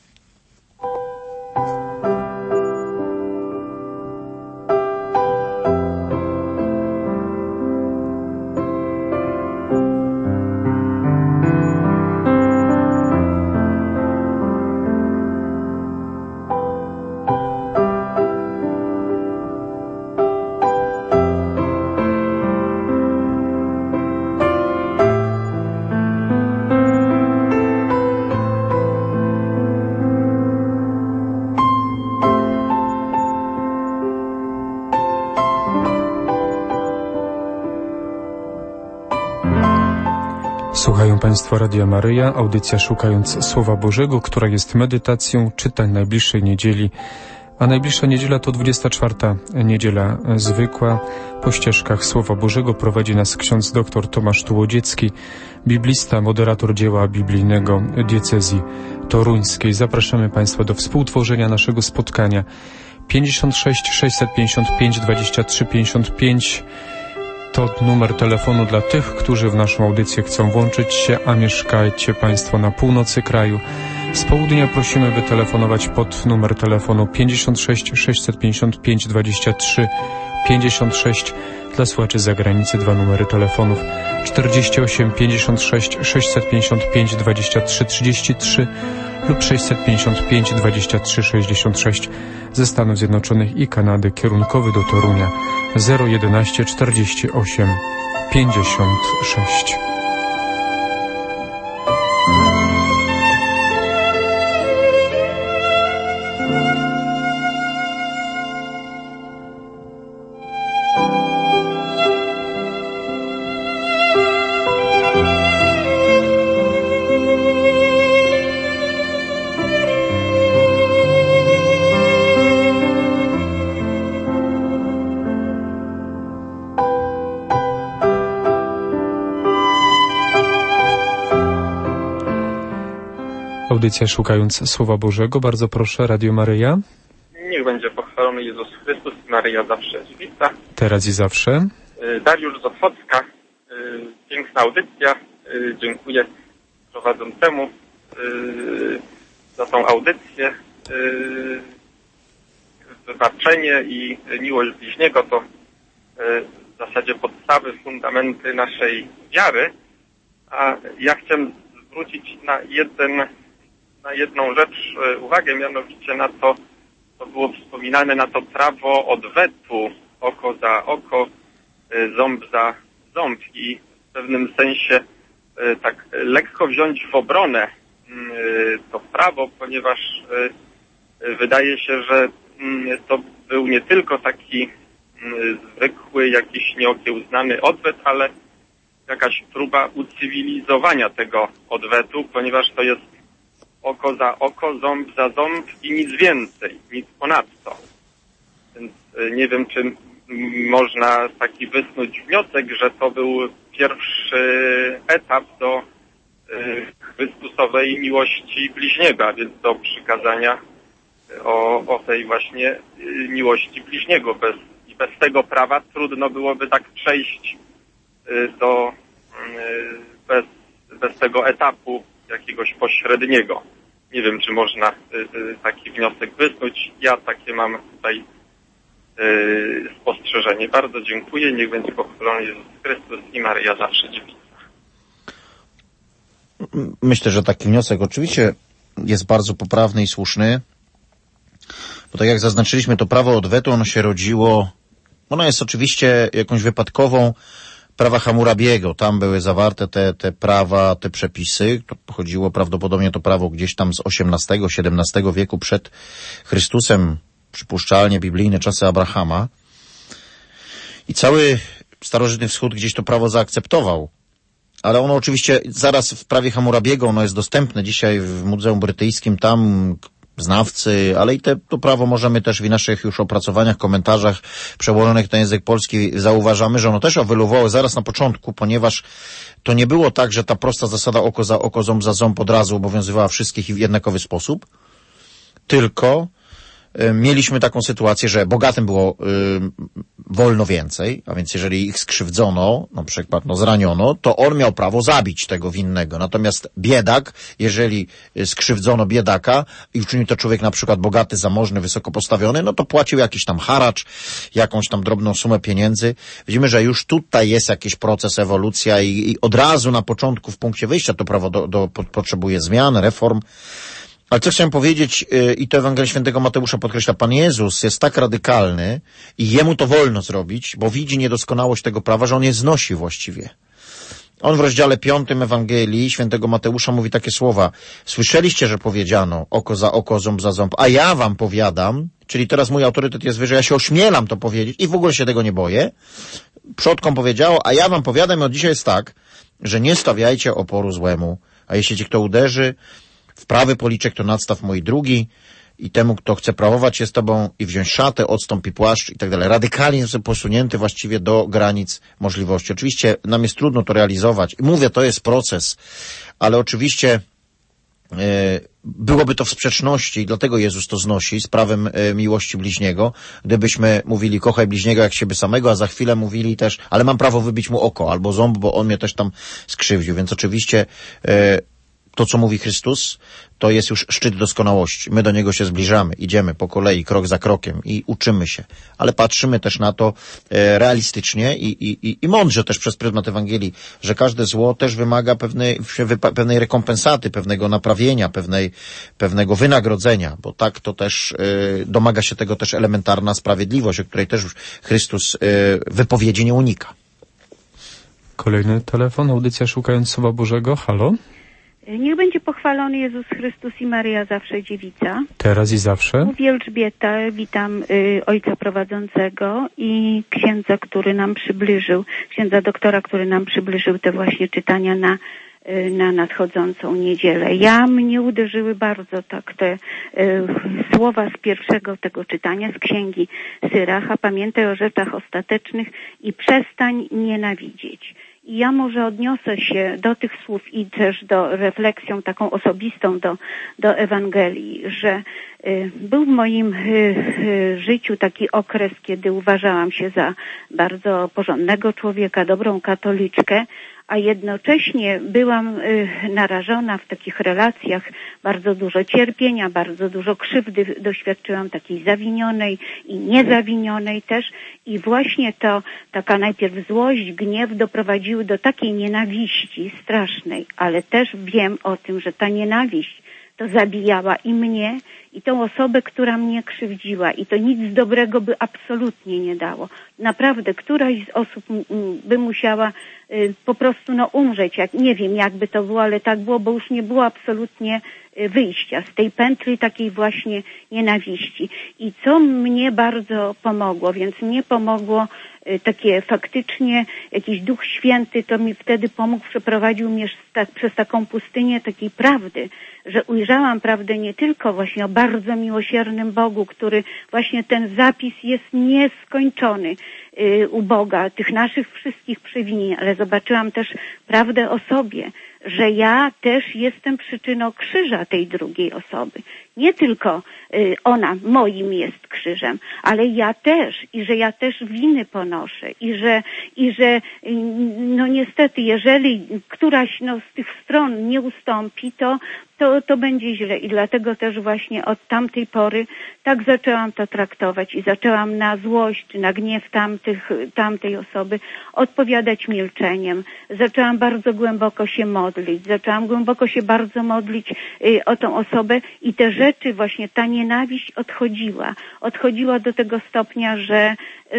Słuchają Państwo Radia Maryja, audycja Szukając Słowa Bożego, która jest medytacją czytań najbliższej niedzieli A najbliższa niedziela to dwudziesta czwarta niedziela zwykła. Po ścieżkach Słowa Bożego prowadzi nas ksiądz dr Tomasz Tułodziecki, biblista, moderator dzieła biblijnego diecezji toruńskiej. Zapraszamy Państwa do współtworzenia naszego spotkania. pięćdziesiąt sześć sześćset pięćdziesiąt pięć dwadzieścia trzy pięćdziesiąt pięć to numer telefonu dla tych, którzy w naszą audycję chcą włączyć się, a mieszkacie Państwo na północy kraju. Z południa prosimy, by telefonować pod numer telefonu pięćdziesiąt sześć sześćset pięćdziesiąt pięć dwadzieścia trzy pięćdziesiąt sześć. Dla słuchaczy z zagranicy dwa numery telefonów czterdzieści osiem pięćdziesiąt sześć sześćset pięćdziesiąt pięć dwadzieścia trzy trzydzieści trzy lub sześćset pięćdziesiąt pięć dwadzieścia trzy sześćdziesiąt sześć. Ze Stanów Zjednoczonych i Kanady kierunkowy do Torunia zero jedenaście czterdzieści osiem pięćdziesiąt sześć. Audycja Szukając Słowa Bożego. Bardzo proszę, Radio Maryja. Niech będzie pochwalony Jezus Chrystus i Maryja zawsze dziewica. Teraz i zawsze. Dariusz z Otwocka. Piękna audycja. Dziękuję prowadzącemu za tą audycję. Wybaczenie i miłość bliźniego to w zasadzie podstawy, fundamenty naszej wiary. A ja chciałem zwrócić na jeden na jedną rzecz uwagę, mianowicie na to, co było wspominane, na to prawo odwetu, oko za oko, ząb za ząb i w pewnym sensie tak lekko wziąć w obronę to prawo, ponieważ wydaje się, że to był nie tylko taki zwykły, jakiś nieokiełznany odwet, ale jakaś próba ucywilizowania tego odwetu, ponieważ to jest oko za oko, ząb za ząb i nic więcej, nic ponadto. Więc nie wiem, czy można taki wysnuć wniosek, że to był pierwszy etap do Chrystusowej miłości bliźniego, a więc do przykazania o, o tej właśnie miłości bliźniego. Bez, i bez tego prawa trudno byłoby tak przejść do, bez, bez tego etapu jakiegoś pośredniego. Nie wiem, czy można taki wniosek wysnuć. Ja takie mam tutaj spostrzeżenie. Bardzo dziękuję. Niech będzie pochwalony Jezus Chrystus i Maryja zawsze dziewica. Myślę, że taki wniosek oczywiście jest bardzo poprawny i słuszny. Bo tak jak zaznaczyliśmy, to prawo odwetu, ono się rodziło, ono jest oczywiście jakąś wypadkową prawa Hammurabiego. Tam były zawarte te, te prawa, te przepisy. To pochodziło prawdopodobnie to prawo gdzieś tam z osiemnastego, siedemnastego wieku przed Chrystusem, przypuszczalnie biblijne czasy Abrahama. I cały starożytny wschód gdzieś to prawo zaakceptował. Ale ono oczywiście zaraz w prawie Hammurabiego, ono jest dostępne dzisiaj w Muzeum Brytyjskim, tam znawcy, ale i te, to prawo możemy też w naszych już opracowaniach, komentarzach przełożonych na język polski zauważamy, że ono też ewoluowało zaraz na początku, ponieważ to nie było tak, że ta prosta zasada oko za oko, ząb za ząb od razu obowiązywała wszystkich i w jednakowy sposób, tylko mieliśmy taką sytuację, że bogatym było y, wolno więcej, a więc jeżeli ich skrzywdzono, na przykład no, zraniono, to on miał prawo zabić tego winnego. Natomiast biedak, jeżeli skrzywdzono biedaka i uczynił to człowiek na przykład bogaty, zamożny, wysoko postawiony, no to płacił jakiś tam haracz, jakąś tam drobną sumę pieniędzy. Widzimy, że już tutaj jest jakiś proces, ewolucja i, i od razu na początku w punkcie wyjścia to prawo do, do, po, potrzebuje zmian, reform. Ale co chciałem powiedzieć, i to Ewangelia Świętego Mateusza podkreśla, Pan Jezus jest tak radykalny i Jemu to wolno zrobić, bo widzi niedoskonałość tego prawa, że On je znosi właściwie. On w rozdziale piątym Ewangelii Świętego Mateusza mówi takie słowa: słyszeliście, że powiedziano oko za oko, ząb za ząb, a ja wam powiadam, czyli teraz mój autorytet jest wyżej, ja się ośmielam to powiedzieć i w ogóle się tego nie boję. Przodkom powiedziało, a ja wam powiadam, i od dzisiaj jest tak, że nie stawiajcie oporu złemu, a jeśli cię kto uderzy w prawy policzek, to nadstaw mój drugi. i temu, kto chce prawować się z tobą i wziąć szatę, odstąp i płaszcz i tak dalej. Radykalizm posunięty właściwie do granic możliwości. Oczywiście nam jest trudno to realizować. Mówię, to jest proces, ale oczywiście byłoby to w sprzeczności i dlatego Jezus to znosi z prawem miłości bliźniego, gdybyśmy mówili kochaj bliźniego jak siebie samego, a za chwilę mówili też, ale mam prawo wybić mu oko albo ząb, bo on mnie też tam skrzywdził. Więc oczywiście to, co mówi Chrystus, to jest już szczyt doskonałości. My do Niego się zbliżamy, idziemy po kolei, krok za krokiem i uczymy się. Ale patrzymy też na to e, realistycznie i, i, i mądrze też przez pryzmat Ewangelii, że każde zło też wymaga pewnej, pewnej rekompensaty, pewnego naprawienia, pewnej, pewnego wynagrodzenia, bo tak to też e, domaga się tego też elementarna sprawiedliwość, o której też już Chrystus e, wypowiedzi nie unika. Kolejny telefon, audycja Szukając Słowa Bożego. Halo? Niech będzie pochwalony Jezus Chrystus i Maryja zawsze dziewica. Teraz i zawsze. Mówi Elżbieta, witam y, ojca prowadzącego i księdza, który nam przybliżył, księdza doktora, który nam przybliżył te właśnie czytania na, y, na nadchodzącą niedzielę. Ja mnie uderzyły bardzo tak te y, słowa z pierwszego tego czytania, z księgi Syracha. Pamiętaj o rzeczach ostatecznych i przestań nienawidzieć. I ja może odniosę się do tych słów i też do refleksją taką osobistą do, do Ewangelii, że y, był w moim y, y, życiu taki okres, kiedy uważałam się za bardzo porządnego człowieka, dobrą katoliczkę, a jednocześnie byłam y, narażona w takich relacjach, bardzo dużo cierpienia, bardzo dużo krzywdy doświadczyłam, takiej zawinionej i niezawinionej też i właśnie to, taka najpierw złość, gniew doprowadziły do takiej nienawiści strasznej, ale też wiem o tym, że ta nienawiść to zabijała i mnie, i tą osobę, która mnie krzywdziła. I to nic dobrego by absolutnie nie dało. Naprawdę, któraś z osób by musiała y, po prostu no umrzeć. Jak, nie wiem, jakby to było, ale tak było, bo już nie było absolutnie y, wyjścia z tej pętli takiej właśnie nienawiści. I co mnie bardzo pomogło, więc mnie pomogło y, takie faktycznie jakiś Duch Święty, to mi wtedy pomógł, przeprowadził mnie tak, przez taką pustynię takiej prawdy, że ujrzałam prawdę nie tylko właśnie o bardzo miłosiernym Bogu, który właśnie ten zapis jest nieskończony y, u Boga, tych naszych wszystkich przewinień, ale zobaczyłam też prawdę o sobie, że ja też jestem przyczyną krzyża tej drugiej osoby. Nie tylko y, ona moim jest krzyżem, ale ja też i że ja też winy ponoszę i że, i że y, no niestety, jeżeli któraś no, z tych stron nie ustąpi, to To, to będzie źle i dlatego też właśnie od tamtej pory tak zaczęłam to traktować i zaczęłam na złość, na gniew tamtych, tamtej osoby odpowiadać milczeniem. Zaczęłam bardzo głęboko się modlić, zaczęłam głęboko się bardzo modlić y, o tą osobę i te rzeczy, właśnie ta nienawiść odchodziła. Odchodziła do tego stopnia, że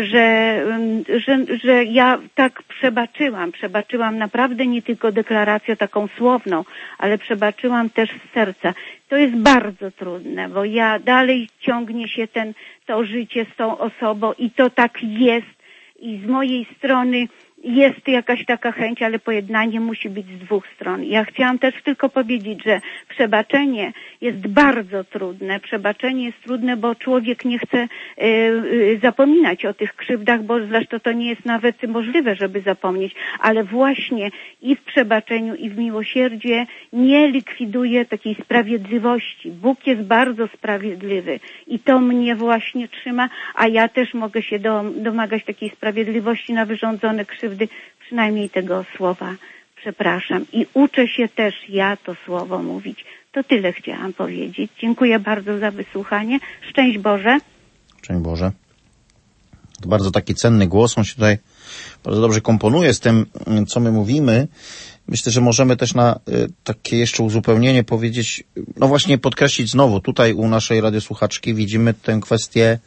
Że, że, że ja tak przebaczyłam, przebaczyłam naprawdę nie tylko deklarację taką słowną, ale przebaczyłam też z serca. To jest bardzo trudne, bo ja dalej ciągnie się ten, to życie z tą osobą i to tak jest i z mojej strony jest jakaś taka chęć, ale pojednanie musi być z dwóch stron. Ja chciałam też tylko powiedzieć, że przebaczenie jest bardzo trudne. Przebaczenie jest trudne, bo człowiek nie chce y, y, zapominać o tych krzywdach, bo zresztą to nie jest nawet możliwe, żeby zapomnieć. Ale właśnie i w przebaczeniu, i w miłosierdzie nie likwiduje takiej sprawiedliwości. Bóg jest bardzo sprawiedliwy i to mnie właśnie trzyma, a ja też mogę się do, domagać takiej sprawiedliwości na wyrządzone krzywdy. Przynajmniej tego słowa przepraszam. I uczę się też ja to słowo mówić. To tyle chciałam powiedzieć. Dziękuję bardzo za wysłuchanie. Szczęść Boże. Szczęść Boże. To bardzo taki cenny głos. On się tutaj bardzo dobrze komponuje z tym, co my mówimy. Myślę, że możemy też na y, takie jeszcze uzupełnienie powiedzieć, no właśnie podkreślić znowu, tutaj u naszej radiosłuchaczki widzimy tę kwestię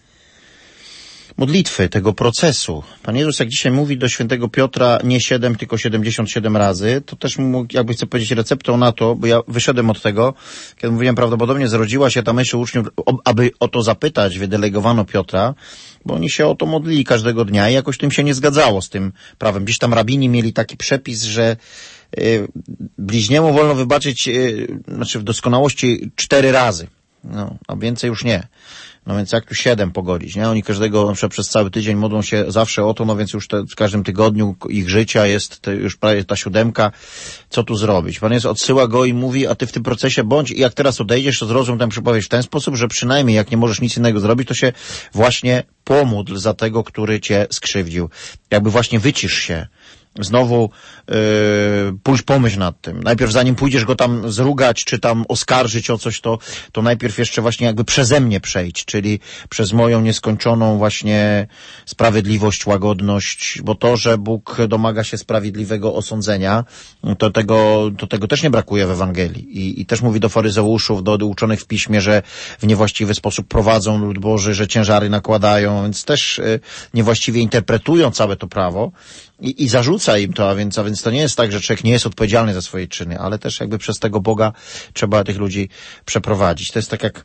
modlitwy, tego procesu. Pan Jezus, jak dzisiaj mówi do świętego Piotra nie siedem, tylko siedemdziesiąt siedem razy, to też mu, jakby chcę powiedzieć, receptą na to, bo ja wyszedłem od tego, kiedy mówiłem, prawdopodobnie zrodziła się ta myśl uczniów, aby o to zapytać, wydelegowano Piotra, bo oni się o to modlili każdego dnia i jakoś tym się nie zgadzało z tym prawem. Gdzieś tam rabini mieli taki przepis, że y, bliźniemu wolno wybaczyć, y, znaczy w doskonałości cztery razy. No, a więcej już nie. No więc jak tu siedem pogodzić, nie? Oni każdego, na przykład przez cały tydzień modlą się zawsze o to, no więc już te, w każdym tygodniu ich życia jest te, już prawie ta siódemka. Co tu zrobić? Pan Jezus odsyła go i mówi, a ty w tym procesie bądź i jak teraz odejdziesz, to zrozum tę przypowieść w ten sposób, że przynajmniej jak nie możesz nic innego zrobić, to się właśnie pomódl za tego, który cię skrzywdził. Jakby właśnie wycisz się. Znowu yy, pójdź pomyśl nad tym. Najpierw zanim pójdziesz go tam zrugać, czy tam oskarżyć o coś, to, to najpierw jeszcze właśnie jakby przeze mnie przejdź, czyli przez moją nieskończoną właśnie sprawiedliwość, łagodność, bo to, że Bóg domaga się sprawiedliwego osądzenia, to tego, to tego też nie brakuje w Ewangelii. I, i też mówi do faryzeuszów, do, do uczonych w piśmie, że w niewłaściwy sposób prowadzą lud Boży, że ciężary nakładają, więc też yy, niewłaściwie interpretują całe to prawo. I, i zarzuca im to, a więc, a więc to nie jest tak, że człowiek nie jest odpowiedzialny za swoje czyny, ale też jakby przez tego Boga trzeba tych ludzi przeprowadzić. To jest tak jak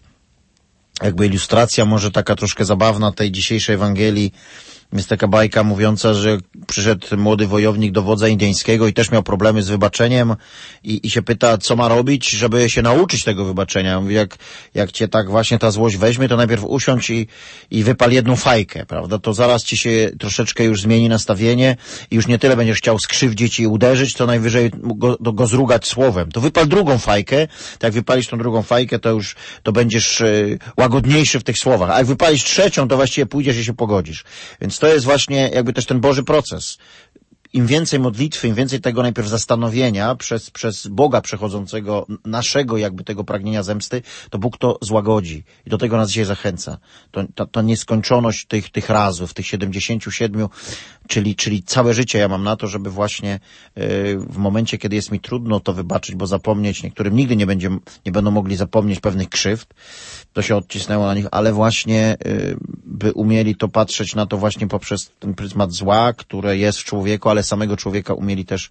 jakby ilustracja, może taka troszkę zabawna tej dzisiejszej Ewangelii. Jest taka bajka mówiąca, że przyszedł młody wojownik do wodza indyjskiego i też miał problemy z wybaczeniem i, i się pyta, co ma robić, żeby się nauczyć tego wybaczenia. Mówi, jak, jak cię tak właśnie ta złość weźmie, to najpierw usiądź i, i wypal jedną fajkę, prawda? To zaraz ci się troszeczkę już zmieni nastawienie i już nie tyle będziesz chciał skrzywdzić i uderzyć, to najwyżej go, go zrugać słowem. To wypal drugą fajkę, to jak wypalisz tą drugą fajkę, to już to będziesz y, łagodniejszy w tych słowach. A jak wypalisz trzecią, to właściwie pójdziesz i się pogodzisz. Więc to jest właśnie jakby też ten Boży proces. Im więcej modlitwy, im więcej tego najpierw zastanowienia przez, przez Boga przechodzącego, naszego jakby tego pragnienia zemsty, to Bóg to złagodzi. I do tego nas dzisiaj zachęca. To, to, to nieskończoność tych, tych razów, tych siedemdziesięciu siedmiu, czyli, czyli całe życie ja mam na to, żeby właśnie yy, w momencie, kiedy jest mi trudno to wybaczyć, bo zapomnieć, niektórym nigdy nie będzie, nie będą mogli zapomnieć pewnych krzywd, to się odcisnęło na nich, ale właśnie yy, by umieli to patrzeć na to właśnie poprzez ten pryzmat zła, które jest w człowieku, ale samego człowieka umieli też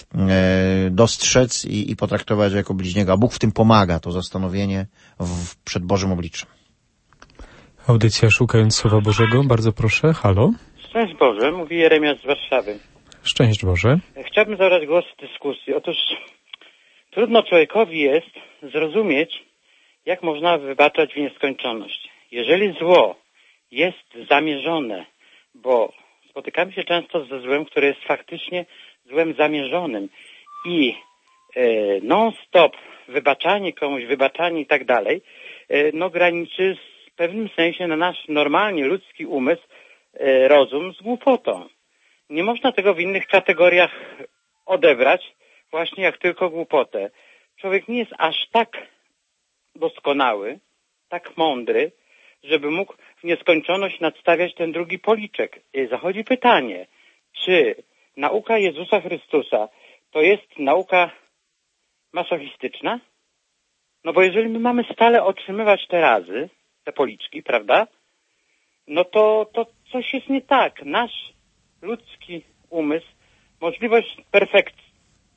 e, dostrzec i, i potraktować jako bliźniego. A Bóg w tym pomaga, to zastanowienie w, przed Bożym obliczem. Audycja Szukając Słowa Bożego. Bardzo proszę. Halo. Szczęść Boże, mówi Jeremiasz z Warszawy. Szczęść Boże. Chciałbym zabrać głos w dyskusji. Otóż trudno człowiekowi jest zrozumieć, jak można wybaczać w nieskończoność. Jeżeli zło jest zamierzone, bo spotykamy się często ze złem, które jest faktycznie złem zamierzonym i e, non-stop wybaczanie komuś, wybaczanie i tak dalej, e, no graniczy w pewnym sensie na nasz normalnie ludzki umysł, e, rozum z głupotą. Nie można tego w innych kategoriach odebrać, właśnie jak tylko głupotę. Człowiek nie jest aż tak doskonały, tak mądry, żeby mógł w nieskończoność nadstawiać ten drugi policzek. Zachodzi pytanie, czy nauka Jezusa Chrystusa to jest nauka masochistyczna? No bo jeżeli my mamy stale otrzymywać te razy, te policzki, prawda? No to, to coś jest nie tak. Nasz ludzki umysł, możliwość perfekcji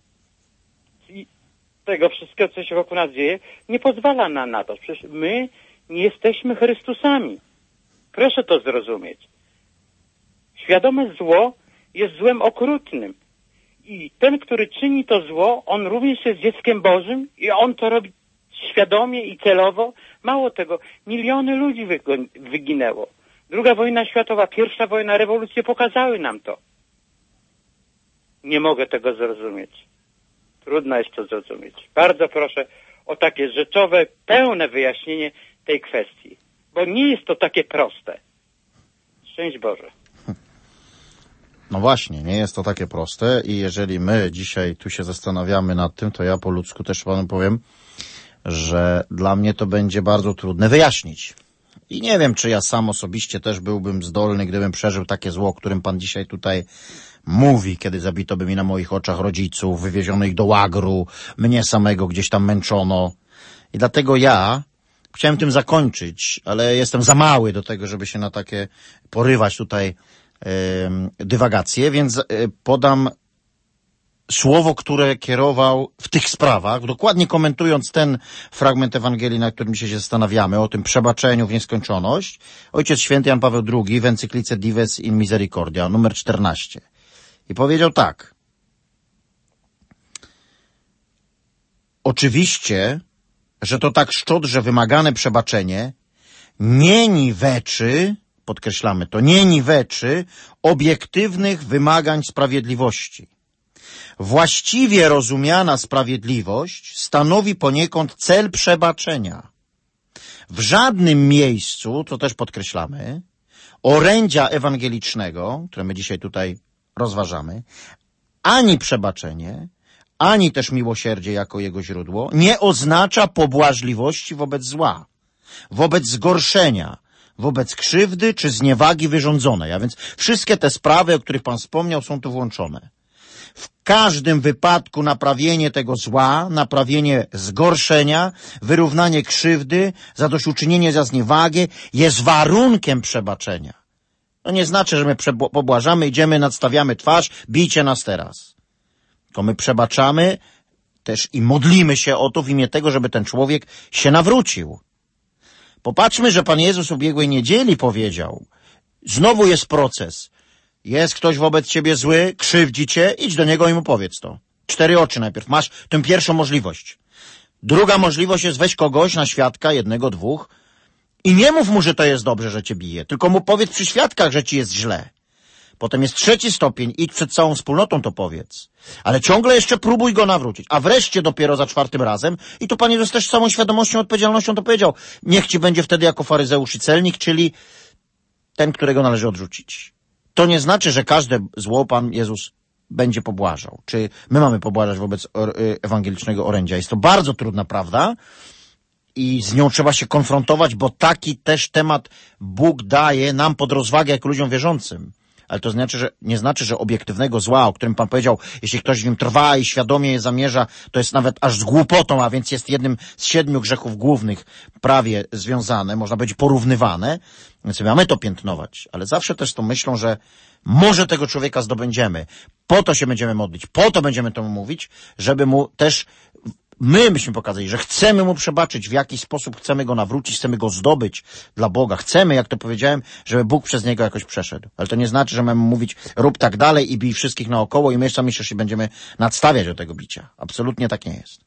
tego wszystkiego, co się wokół nas dzieje, nie pozwala nam na to. Przecież my nie jesteśmy Chrystusami. Proszę to zrozumieć. Świadome zło jest złem okrutnym. I ten, który czyni to zło, on również jest dzieckiem Bożym i on to robi świadomie i celowo. Mało tego, miliony ludzi wyginęło. Druga wojna światowa, pierwsza wojna, rewolucje pokazały nam to. Nie mogę tego zrozumieć. Trudno jest to zrozumieć. Bardzo proszę o takie rzeczowe, pełne wyjaśnienie tej kwestii. Bo nie jest to takie proste. Szczęść Boże. No właśnie, nie jest to takie proste i jeżeli my dzisiaj tu się zastanawiamy nad tym, to ja po ludzku też panu powiem, że dla mnie to będzie bardzo trudne wyjaśnić. I nie wiem, czy ja sam osobiście też byłbym zdolny, gdybym przeżył takie zło, o którym pan dzisiaj tutaj mówi, kiedy zabito by mi na moich oczach rodziców, wywieziono ich do łagru, mnie samego gdzieś tam męczono. I dlatego ja chciałem tym zakończyć, ale jestem za mały do tego, żeby się na takie porywać tutaj yy, dywagacje, więc yy, podam słowo, które kierował w tych sprawach, dokładnie komentując ten fragment Ewangelii, na którym się zastanawiamy, o tym przebaczeniu w nieskończoność, Ojciec Święty Jan Paweł drugi w encyklice Dives in Misericordia, numer czternaście. I powiedział tak. Oczywiście że to tak szczodrze wymagane przebaczenie nie niweczy, podkreślamy to, nie niweczy obiektywnych wymagań sprawiedliwości. Właściwie rozumiana sprawiedliwość stanowi poniekąd cel przebaczenia. W żadnym miejscu, to też podkreślamy, orędzia ewangelicznego, które my dzisiaj tutaj rozważamy, ani przebaczenie, ani też miłosierdzie jako jego źródło nie oznacza pobłażliwości wobec zła, wobec zgorszenia, wobec krzywdy czy zniewagi wyrządzonej. A więc wszystkie te sprawy, o których Pan wspomniał, są tu włączone. W każdym wypadku naprawienie tego zła, naprawienie zgorszenia, wyrównanie krzywdy, zadośćuczynienie za zniewagę jest warunkiem przebaczenia. To nie znaczy, że my pobłażamy, idziemy, nadstawiamy twarz, bijcie nas teraz. Tylko my przebaczamy też i modlimy się o to w imię tego, żeby ten człowiek się nawrócił. Popatrzmy, że Pan Jezus ubiegłej niedzieli powiedział, znowu jest proces. Jest ktoś wobec ciebie zły, krzywdzi cię, idź do niego i mu powiedz to. Cztery oczy najpierw. Masz tę pierwszą możliwość. Druga możliwość jest weź kogoś na świadka, jednego, dwóch i nie mów mu, że to jest dobrze, że cię bije, tylko mu powiedz przy świadkach, że ci jest źle. Potem jest trzeci stopień, idź przed całą wspólnotą to powiedz. Ale ciągle jeszcze próbuj go nawrócić. A wreszcie dopiero za czwartym razem, i tu Pan Jezus też z całą świadomością, odpowiedzialnością to powiedział, niech ci będzie wtedy jako faryzeusz i celnik, czyli ten, którego należy odrzucić. To nie znaczy, że każde zło Pan Jezus będzie pobłażał. Czy my mamy pobłażać wobec ewangelicznego orędzia? Jest to bardzo trudna prawda i z nią trzeba się konfrontować, bo taki też temat Bóg daje nam pod rozwagę jako ludziom wierzącym. Ale to znaczy, że, nie znaczy, że obiektywnego zła, o którym Pan powiedział, jeśli ktoś w nim trwa i świadomie je zamierza, to jest nawet aż z głupotą, a więc jest jednym z siedmiu grzechów głównych prawie związane, można powiedzieć porównywane, więc mamy to piętnować. Ale zawsze też to myślą, że może tego człowieka zdobędziemy. Po to się będziemy modlić, po to będziemy to mu mówić, żeby mu też my byśmy pokazali, że chcemy mu przebaczyć, w jakiś sposób chcemy go nawrócić, chcemy go zdobyć dla Boga. Chcemy, jak to powiedziałem, żeby Bóg przez niego jakoś przeszedł. Ale to nie znaczy, że mamy mówić, rób tak dalej i bij wszystkich naokoło i my sami się będziemy nadstawiać do tego bicia. Absolutnie tak nie jest.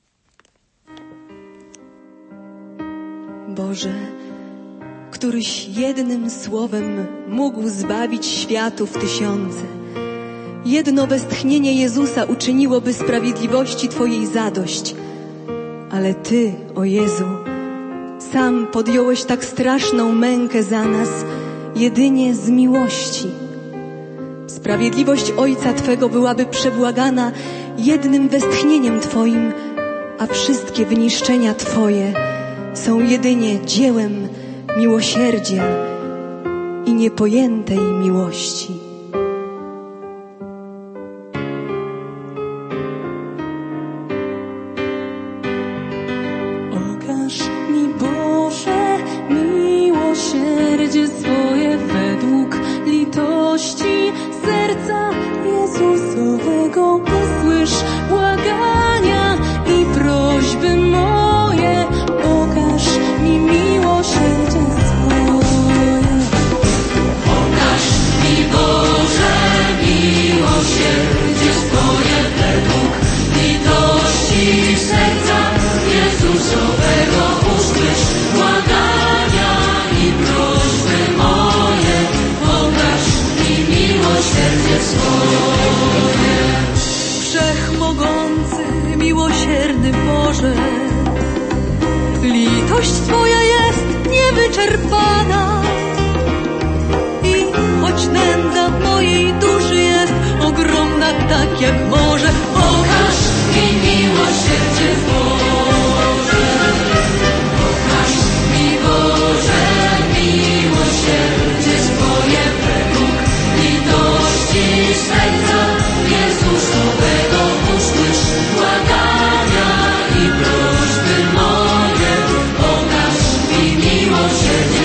Boże, któryś jednym słowem mógł zbawić światów tysiące. Jedno westchnienie Jezusa uczyniłoby sprawiedliwości Twojej zadość. Ale Ty, o Jezu, sam podjąłeś tak straszną mękę za nas, jedynie z miłości. Sprawiedliwość Ojca Twego byłaby przebłagana jednym westchnieniem Twoim, a wszystkie wyniszczenia Twoje są jedynie dziełem miłosierdzia i niepojętej miłości. Litość Twoja jest niewyczerpana i choć nędza mojej duszy jest ogromna, tak jak morze, okaż mi miłosierdzie Boże. Okaż mi, Boże, miłosierdzie swoje według litości serca Jezusowego. Usłysz błagania i prośby moje. Okaż mi miłosierdzie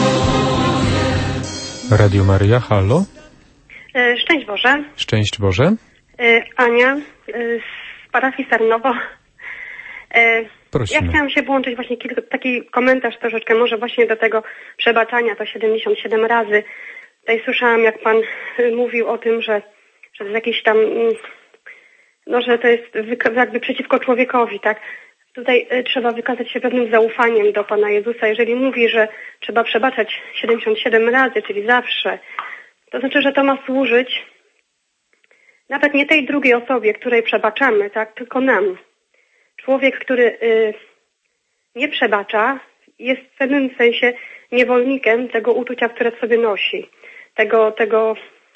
swoje. Radio Maryja, halo? Szczęść Boże. Szczęść Boże. Ania z parafii Sarnowo. Prosimy. Ja chciałam się włączyć właśnie kilka, taki komentarz troszeczkę może właśnie do tego przebaczania, to siedemdziesiąt siedem razy. Tutaj słyszałam, jak Pan mówił o tym, że, że to jakieś tam, no że to jest jakby przeciwko człowiekowi, tak? tutaj y, trzeba wykazać się pewnym zaufaniem do Pana Jezusa. Jeżeli mówi, że trzeba przebaczać siedemdziesiąt siedem razy, czyli zawsze, to znaczy, że to ma służyć nawet nie tej drugiej osobie, której przebaczamy, tak, tylko nam. Człowiek, który y, nie przebacza, jest w pewnym sensie niewolnikiem tego uczucia, które w sobie nosi. Tego, tego,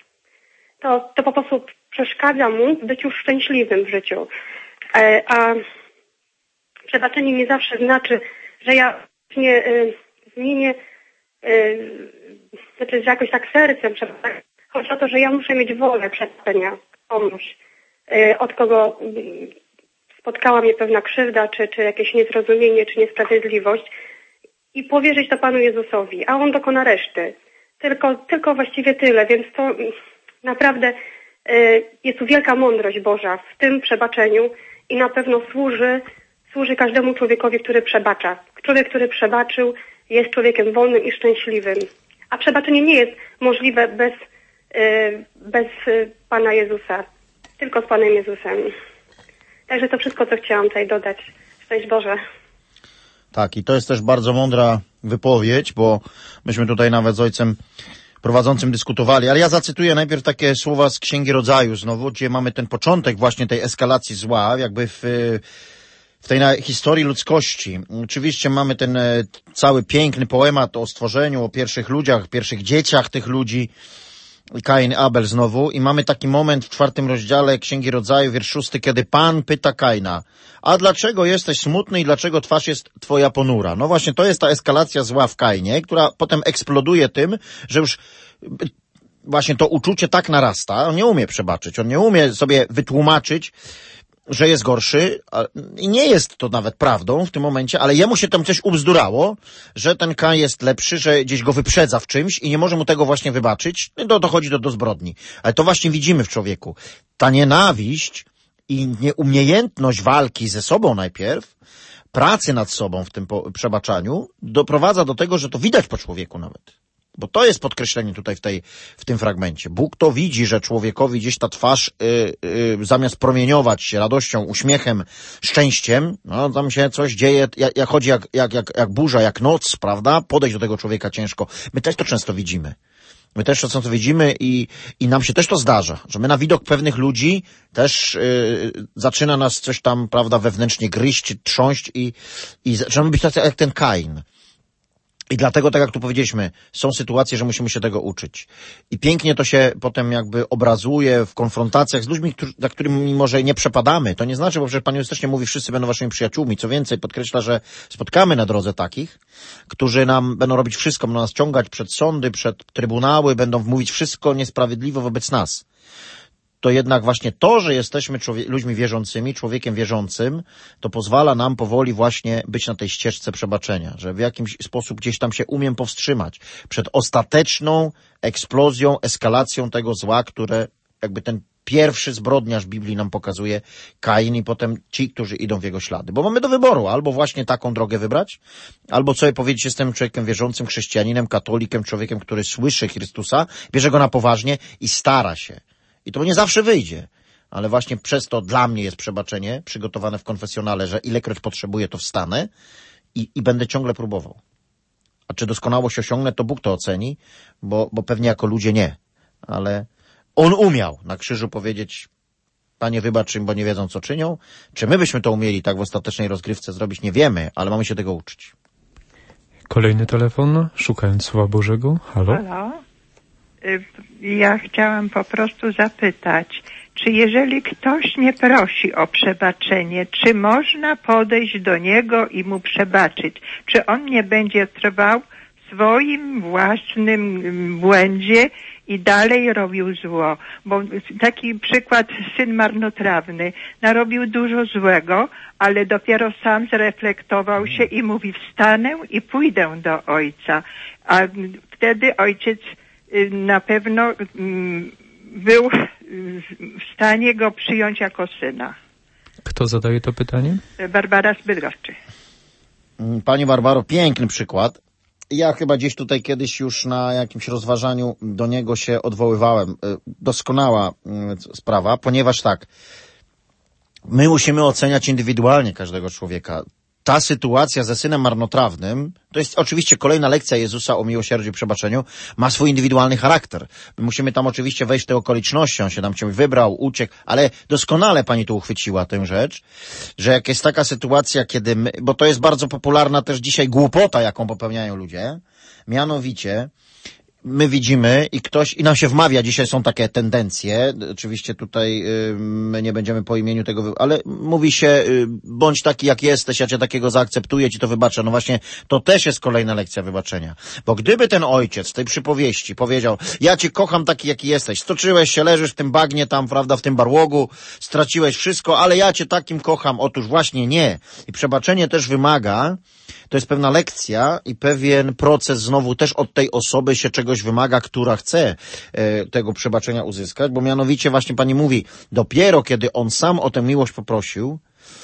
to, to po prostu przeszkadza mu w byciu szczęśliwym w życiu. E, a przebaczenie nie zawsze znaczy, że ja nie y, zmienię, y, znaczy, że jakoś tak sercem przebaczam. Chodzi o to, że ja muszę mieć wolę przebaczenia komuś, y, od kogo y, spotkała mnie pewna krzywda, czy, czy jakieś niezrozumienie, czy niesprawiedliwość i powierzyć to Panu Jezusowi, a On dokona reszty. Tylko, tylko właściwie tyle, więc to naprawdę y, jest tu wielka mądrość Boża w tym przebaczeniu i na pewno służy, służy każdemu człowiekowi, który przebacza. Człowiek, który przebaczył, jest człowiekiem wolnym i szczęśliwym. A przebaczenie nie jest możliwe bez, y, bez y, Pana Jezusa, tylko z Panem Jezusem. Także to wszystko, co chciałam tutaj dodać. Szczęść Boże. Tak, i to jest też bardzo mądra wypowiedź, bo myśmy tutaj nawet z ojcem prowadzącym dyskutowali, ale ja zacytuję najpierw takie słowa z Księgi Rodzaju znowu, gdzie mamy ten początek właśnie tej eskalacji zła, jakby w, w tej historii ludzkości. Oczywiście mamy ten cały piękny poemat o stworzeniu, o pierwszych ludziach, pierwszych dzieciach tych ludzi, Kain, Abel znowu, i mamy taki moment w czwartym rozdziale Księgi Rodzaju, wiersz szósty, kiedy Pan pyta Kaina, a dlaczego jesteś smutny i dlaczego twarz jest twoja ponura? No właśnie to jest ta eskalacja zła w Kainie, która potem eksploduje tym, że już właśnie to uczucie tak narasta, on nie umie przebaczyć, on nie umie sobie wytłumaczyć, że jest gorszy i nie jest to nawet prawdą w tym momencie, ale jemu się tam coś ubzdurało, że ten Kain jest lepszy, że gdzieś go wyprzedza w czymś i nie może mu tego właśnie wybaczyć, no dochodzi do, do zbrodni. Ale to właśnie widzimy w człowieku. Ta nienawiść i nieumiejętność walki ze sobą najpierw, pracy nad sobą w tym przebaczaniu doprowadza do tego, że to widać po człowieku nawet. Bo to jest podkreślenie tutaj w tej, w tym fragmencie. Bóg to widzi, że człowiekowi gdzieś ta twarz yy, yy, zamiast promieniować się radością, uśmiechem, szczęściem, no tam się coś dzieje, jak, jak chodzi jak, jak, jak, jak burza, jak noc, prawda? Podejść do tego człowieka ciężko. My też to często widzimy. My też to często widzimy i, i nam się też to zdarza, że my na widok pewnych ludzi też yy, zaczyna nas coś tam, prawda, wewnętrznie gryźć, trząść i, i zaczynamy być tacy jak ten Kain. I dlatego, tak jak tu powiedzieliśmy, są sytuacje, że musimy się tego uczyć. I pięknie to się potem jakby obrazuje w konfrontacjach z ludźmi, którzy, za którymi może nie przepadamy. To nie znaczy, bo przecież Pan Jezus też nie mówi, wszyscy będą waszymi przyjaciółmi. Co więcej, podkreśla, że spotkamy na drodze takich, którzy nam będą robić wszystko, będą nas ciągać przed sądy, przed trybunały, będą mówić wszystko niesprawiedliwe wobec nas. To jednak właśnie to, że jesteśmy człowie- ludźmi wierzącymi, człowiekiem wierzącym, to pozwala nam powoli właśnie być na tej ścieżce przebaczenia, że w jakimś sposób gdzieś tam się umiem powstrzymać przed ostateczną eksplozją, eskalacją tego zła, które jakby ten pierwszy zbrodniarz Biblii nam pokazuje, Kain, i potem ci, którzy idą w jego ślady. Bo mamy do wyboru albo właśnie taką drogę wybrać, albo sobie powiedzieć, jestem człowiekiem wierzącym, chrześcijaninem, katolikiem, człowiekiem, który słyszy Chrystusa, bierze go na poważnie i stara się. I to nie zawsze wyjdzie, ale właśnie przez to dla mnie jest przebaczenie przygotowane w konfesjonale, że ilekroć potrzebuję, to wstanę i, i będę ciągle próbował. A czy doskonałość osiągnę, to Bóg to oceni, bo, bo pewnie jako ludzie nie. Ale On umiał na krzyżu powiedzieć, Panie, wybacz im, bo nie wiedzą, co czynią. Czy my byśmy to umieli tak w ostatecznej rozgrywce zrobić? Nie wiemy, ale mamy się tego uczyć. Kolejny telefon, szukając Słowa Bożego. Halo? Halo? Ja chciałam po prostu zapytać, czy jeżeli ktoś nie prosi o przebaczenie, czy można podejść do niego i mu przebaczyć? Czy on nie będzie trwał w swoim własnym błędzie i dalej robił zło? Bo taki przykład, syn marnotrawny narobił dużo złego, ale dopiero sam zreflektował się i mówi, wstanę i pójdę do ojca. A wtedy ojciec na pewno był w stanie go przyjąć jako syna. Kto zadaje to pytanie? Barbara z Bydgoszczy. Pani Barbaro, piękny przykład. Ja chyba gdzieś tutaj kiedyś już na jakimś rozważaniu do niego się odwoływałem. Doskonała sprawa, ponieważ tak, my musimy oceniać indywidualnie każdego człowieka. Ta sytuacja ze synem marnotrawnym, to jest oczywiście kolejna lekcja Jezusa o miłosierdziu i przebaczeniu, ma swój indywidualny charakter. My musimy tam oczywiście wejść w te okoliczności, on się tam cię wybrał, uciekł, ale doskonale pani tu uchwyciła tę rzecz, że jak jest taka sytuacja, kiedy my, bo to jest bardzo popularna też dzisiaj głupota, jaką popełniają ludzie, mianowicie my widzimy i ktoś, i nam się wmawia, dzisiaj są takie tendencje, oczywiście tutaj y, my nie będziemy po imieniu tego, ale mówi się, y, bądź taki jak jesteś, ja cię takiego zaakceptuję, ci to wybaczę. No właśnie, to też jest kolejna lekcja wybaczenia. Bo gdyby ten ojciec w tej przypowieści powiedział, ja cię kocham taki jaki jesteś, stoczyłeś się, leżysz w tym bagnie tam, prawda, w tym barłogu, straciłeś wszystko, ale ja cię takim kocham. Otóż właśnie nie. I przebaczenie też wymaga, to jest pewna lekcja i pewien proces znowu też od tej osoby się czegoś wymaga, która chce e, tego przebaczenia uzyskać, bo mianowicie właśnie pani mówi, dopiero kiedy on sam o tę miłość poprosił,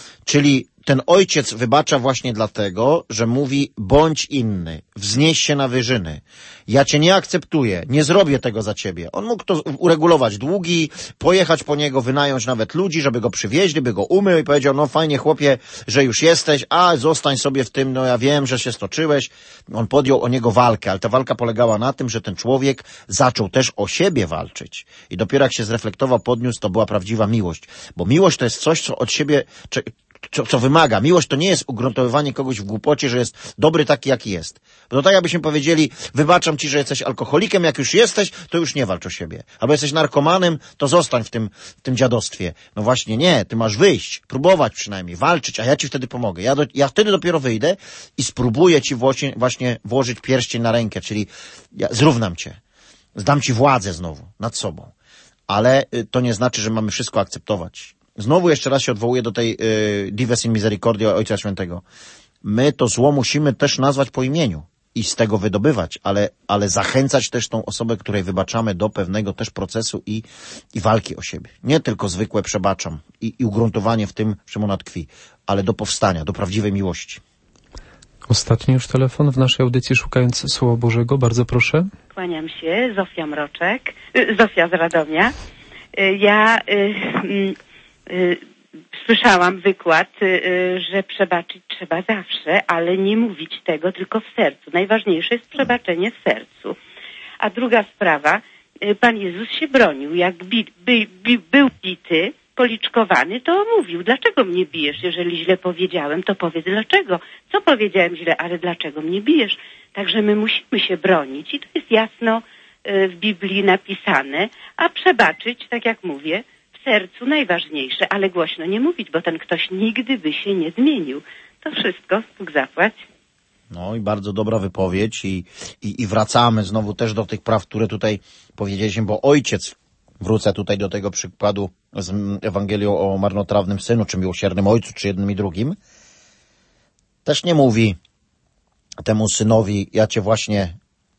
czyli ten ojciec wybacza właśnie dlatego, że mówi, bądź inny, wznieś się na wyżyny. Ja cię nie akceptuję, nie zrobię tego za ciebie. On mógł to uregulować długi, pojechać po niego, wynająć nawet ludzi, żeby go przywieźli, by go umył i powiedział, no fajnie chłopie, że już jesteś, a zostań sobie w tym, no ja wiem, że się stoczyłeś. On podjął o niego walkę, ale ta walka polegała na tym, że ten człowiek zaczął też o siebie walczyć. I dopiero jak się zreflektował, podniósł, to była prawdziwa miłość. Bo miłość to jest coś, co od siebie... Co, co wymaga. Miłość to nie jest ugruntowywanie kogoś w głupocie, że jest dobry taki, jaki jest. Bo to tak jakbyśmy powiedzieli, wybaczam ci, że jesteś alkoholikiem, jak już jesteś, to już nie walcz o siebie. Albo jesteś narkomanem, to zostań w tym, w tym dziadostwie. No właśnie nie, ty masz wyjść, próbować przynajmniej, walczyć, a ja ci wtedy pomogę. Ja, do, ja wtedy dopiero wyjdę i spróbuję ci właśnie, właśnie włożyć pierścień na rękę, czyli ja zrównam cię. Zdam ci władzę znowu nad sobą. Ale to nie znaczy, że mamy wszystko akceptować. Znowu jeszcze raz się odwołuję do tej y, Dives in Misericordia Ojca Świętego. My to zło musimy też nazwać po imieniu i z tego wydobywać, ale, ale zachęcać też tą osobę, której wybaczamy, do pewnego też procesu i, i walki o siebie. Nie tylko zwykłe przebaczam i, i ugruntowanie w tym, czym ona tkwi, ale do powstania, do prawdziwej miłości. Ostatni już telefon w naszej audycji Szukając Słowa Bożego. Bardzo proszę. Kłaniam się. Zofia Mroczek. Zofia z Radomia. Ja... Y, y, Słyszałam wykład, że przebaczyć trzeba zawsze, ale nie mówić tego tylko w sercu. Najważniejsze jest przebaczenie w sercu. A druga sprawa, Pan Jezus się bronił. Jak bi, by, by, był bity, policzkowany, to mówił, dlaczego mnie bijesz? Jeżeli źle powiedziałem, to powiedz dlaczego. Co powiedziałem źle, ale dlaczego mnie bijesz? Także my musimy się bronić i to jest jasno w Biblii napisane, a przebaczyć, tak jak mówię, w sercu najważniejsze, ale głośno nie mówić, bo ten ktoś nigdy by się nie zmienił. To wszystko, Bóg zapłać. No i bardzo dobra wypowiedź i, i, i wracamy znowu też do tych praw, które tutaj powiedzieliśmy, bo ojciec, wrócę tutaj do tego przykładu z Ewangelią o marnotrawnym synu, czy miłosiernym ojcu, czy jednym i drugim, też nie mówi temu synowi, ja cię właśnie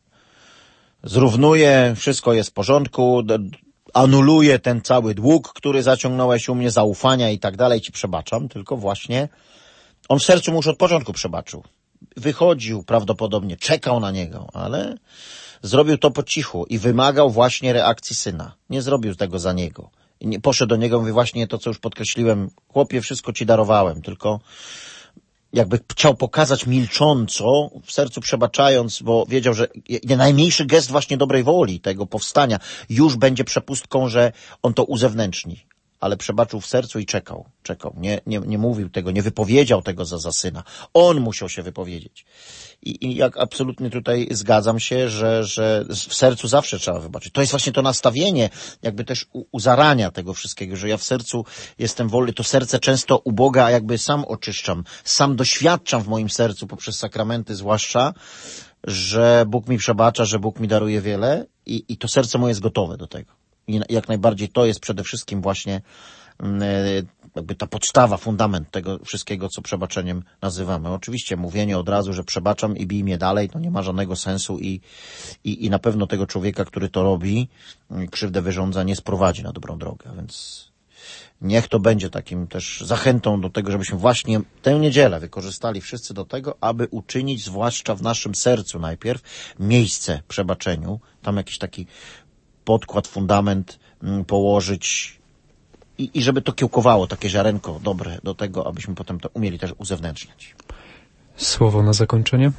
zrównuję, wszystko jest w porządku, anuluję ten cały dług, który zaciągnąłeś u mnie, zaufania i tak dalej, ci przebaczam, tylko właśnie on w sercu mu już od początku przebaczył. Wychodził prawdopodobnie, czekał na niego, ale zrobił to po cichu i wymagał właśnie reakcji syna. Nie zrobił tego za niego. I nie poszedł do niego, mówi właśnie to, co już podkreśliłem, chłopie, wszystko ci darowałem, tylko jakby chciał pokazać milcząco, w sercu przebaczając, bo wiedział, że najmniejszy gest właśnie dobrej woli, tego powstania, już będzie przepustką, że on to uzewnętrzni. Ale przebaczył w sercu i czekał, czekał. Nie, nie, nie mówił tego, nie wypowiedział tego za, za syna. On musiał się wypowiedzieć. I, i jak absolutnie tutaj zgadzam się, że, że w sercu zawsze trzeba wybaczyć. To jest właśnie to nastawienie, jakby też u, u zarania tego wszystkiego, że ja w sercu jestem wolny. To serce często u Boga jakby sam oczyszczam, sam doświadczam w moim sercu poprzez sakramenty zwłaszcza, że Bóg mi przebacza, że Bóg mi daruje wiele i, i to serce moje jest gotowe do tego. I jak najbardziej to jest przede wszystkim właśnie jakby ta podstawa, fundament tego wszystkiego, co przebaczeniem nazywamy. Oczywiście mówienie od razu, że przebaczam i bij mnie dalej, to nie ma żadnego sensu i, i, i na pewno tego człowieka, który to robi, krzywdę wyrządza, nie sprowadzi na dobrą drogę, więc niech to będzie takim też zachętą do tego, żebyśmy właśnie tę niedzielę wykorzystali wszyscy do tego, aby uczynić zwłaszcza w naszym sercu najpierw miejsce przebaczeniu, tam jakiś taki podkład, fundament położyć i, i żeby to kiełkowało, takie ziarenko dobre do tego, abyśmy potem to umieli też uzewnętrzniać. Słowo na zakończenie?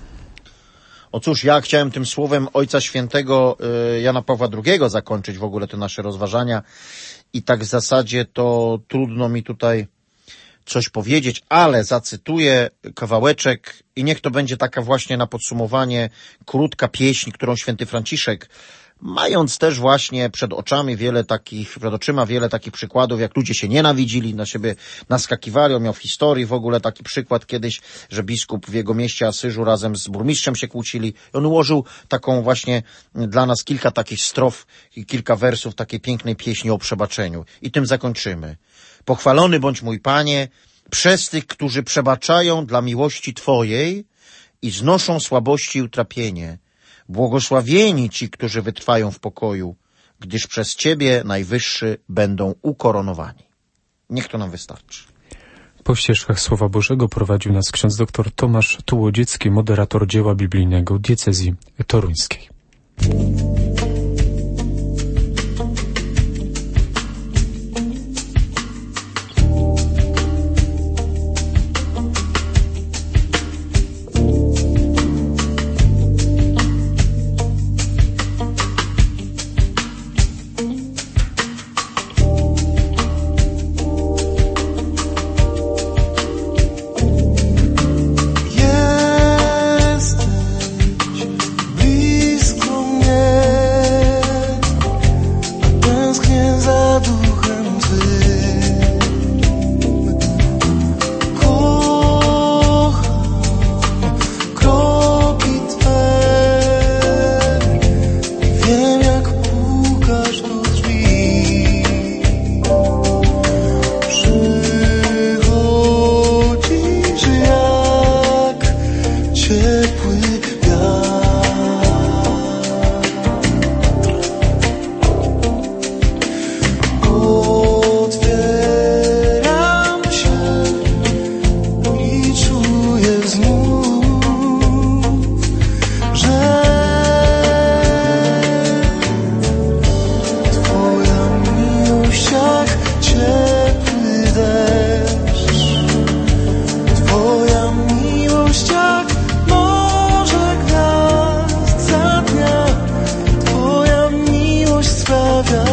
O cóż, ja chciałem tym słowem Ojca Świętego y, Jana Pawła drugiego zakończyć w ogóle te nasze rozważania i tak w zasadzie to trudno mi tutaj coś powiedzieć, ale zacytuję kawałeczek i niech to będzie taka właśnie na podsumowanie krótka pieśń, którą święty Franciszek, mając też właśnie przed oczami wiele takich, przed oczyma wiele takich przykładów, jak ludzie się nienawidzili, na siebie naskakiwali. On miał w historii w ogóle taki przykład kiedyś, że biskup w jego mieście Asyżu razem z burmistrzem się kłócili. I on ułożył taką właśnie dla nas kilka takich strof i kilka wersów takiej pięknej pieśni o przebaczeniu. I tym zakończymy. Pochwalony bądź mój Panie przez tych, którzy przebaczają dla miłości Twojej i znoszą słabości i utrapienie. Błogosławieni ci, którzy wytrwają w pokoju, gdyż przez Ciebie, Najwyższy, będą ukoronowani. Niech to nam wystarczy. Po ścieżkach Słowa Bożego prowadził nas ksiądz dr Tomasz Tułodziecki, moderator dzieła biblijnego diecezji toruńskiej. Sprawia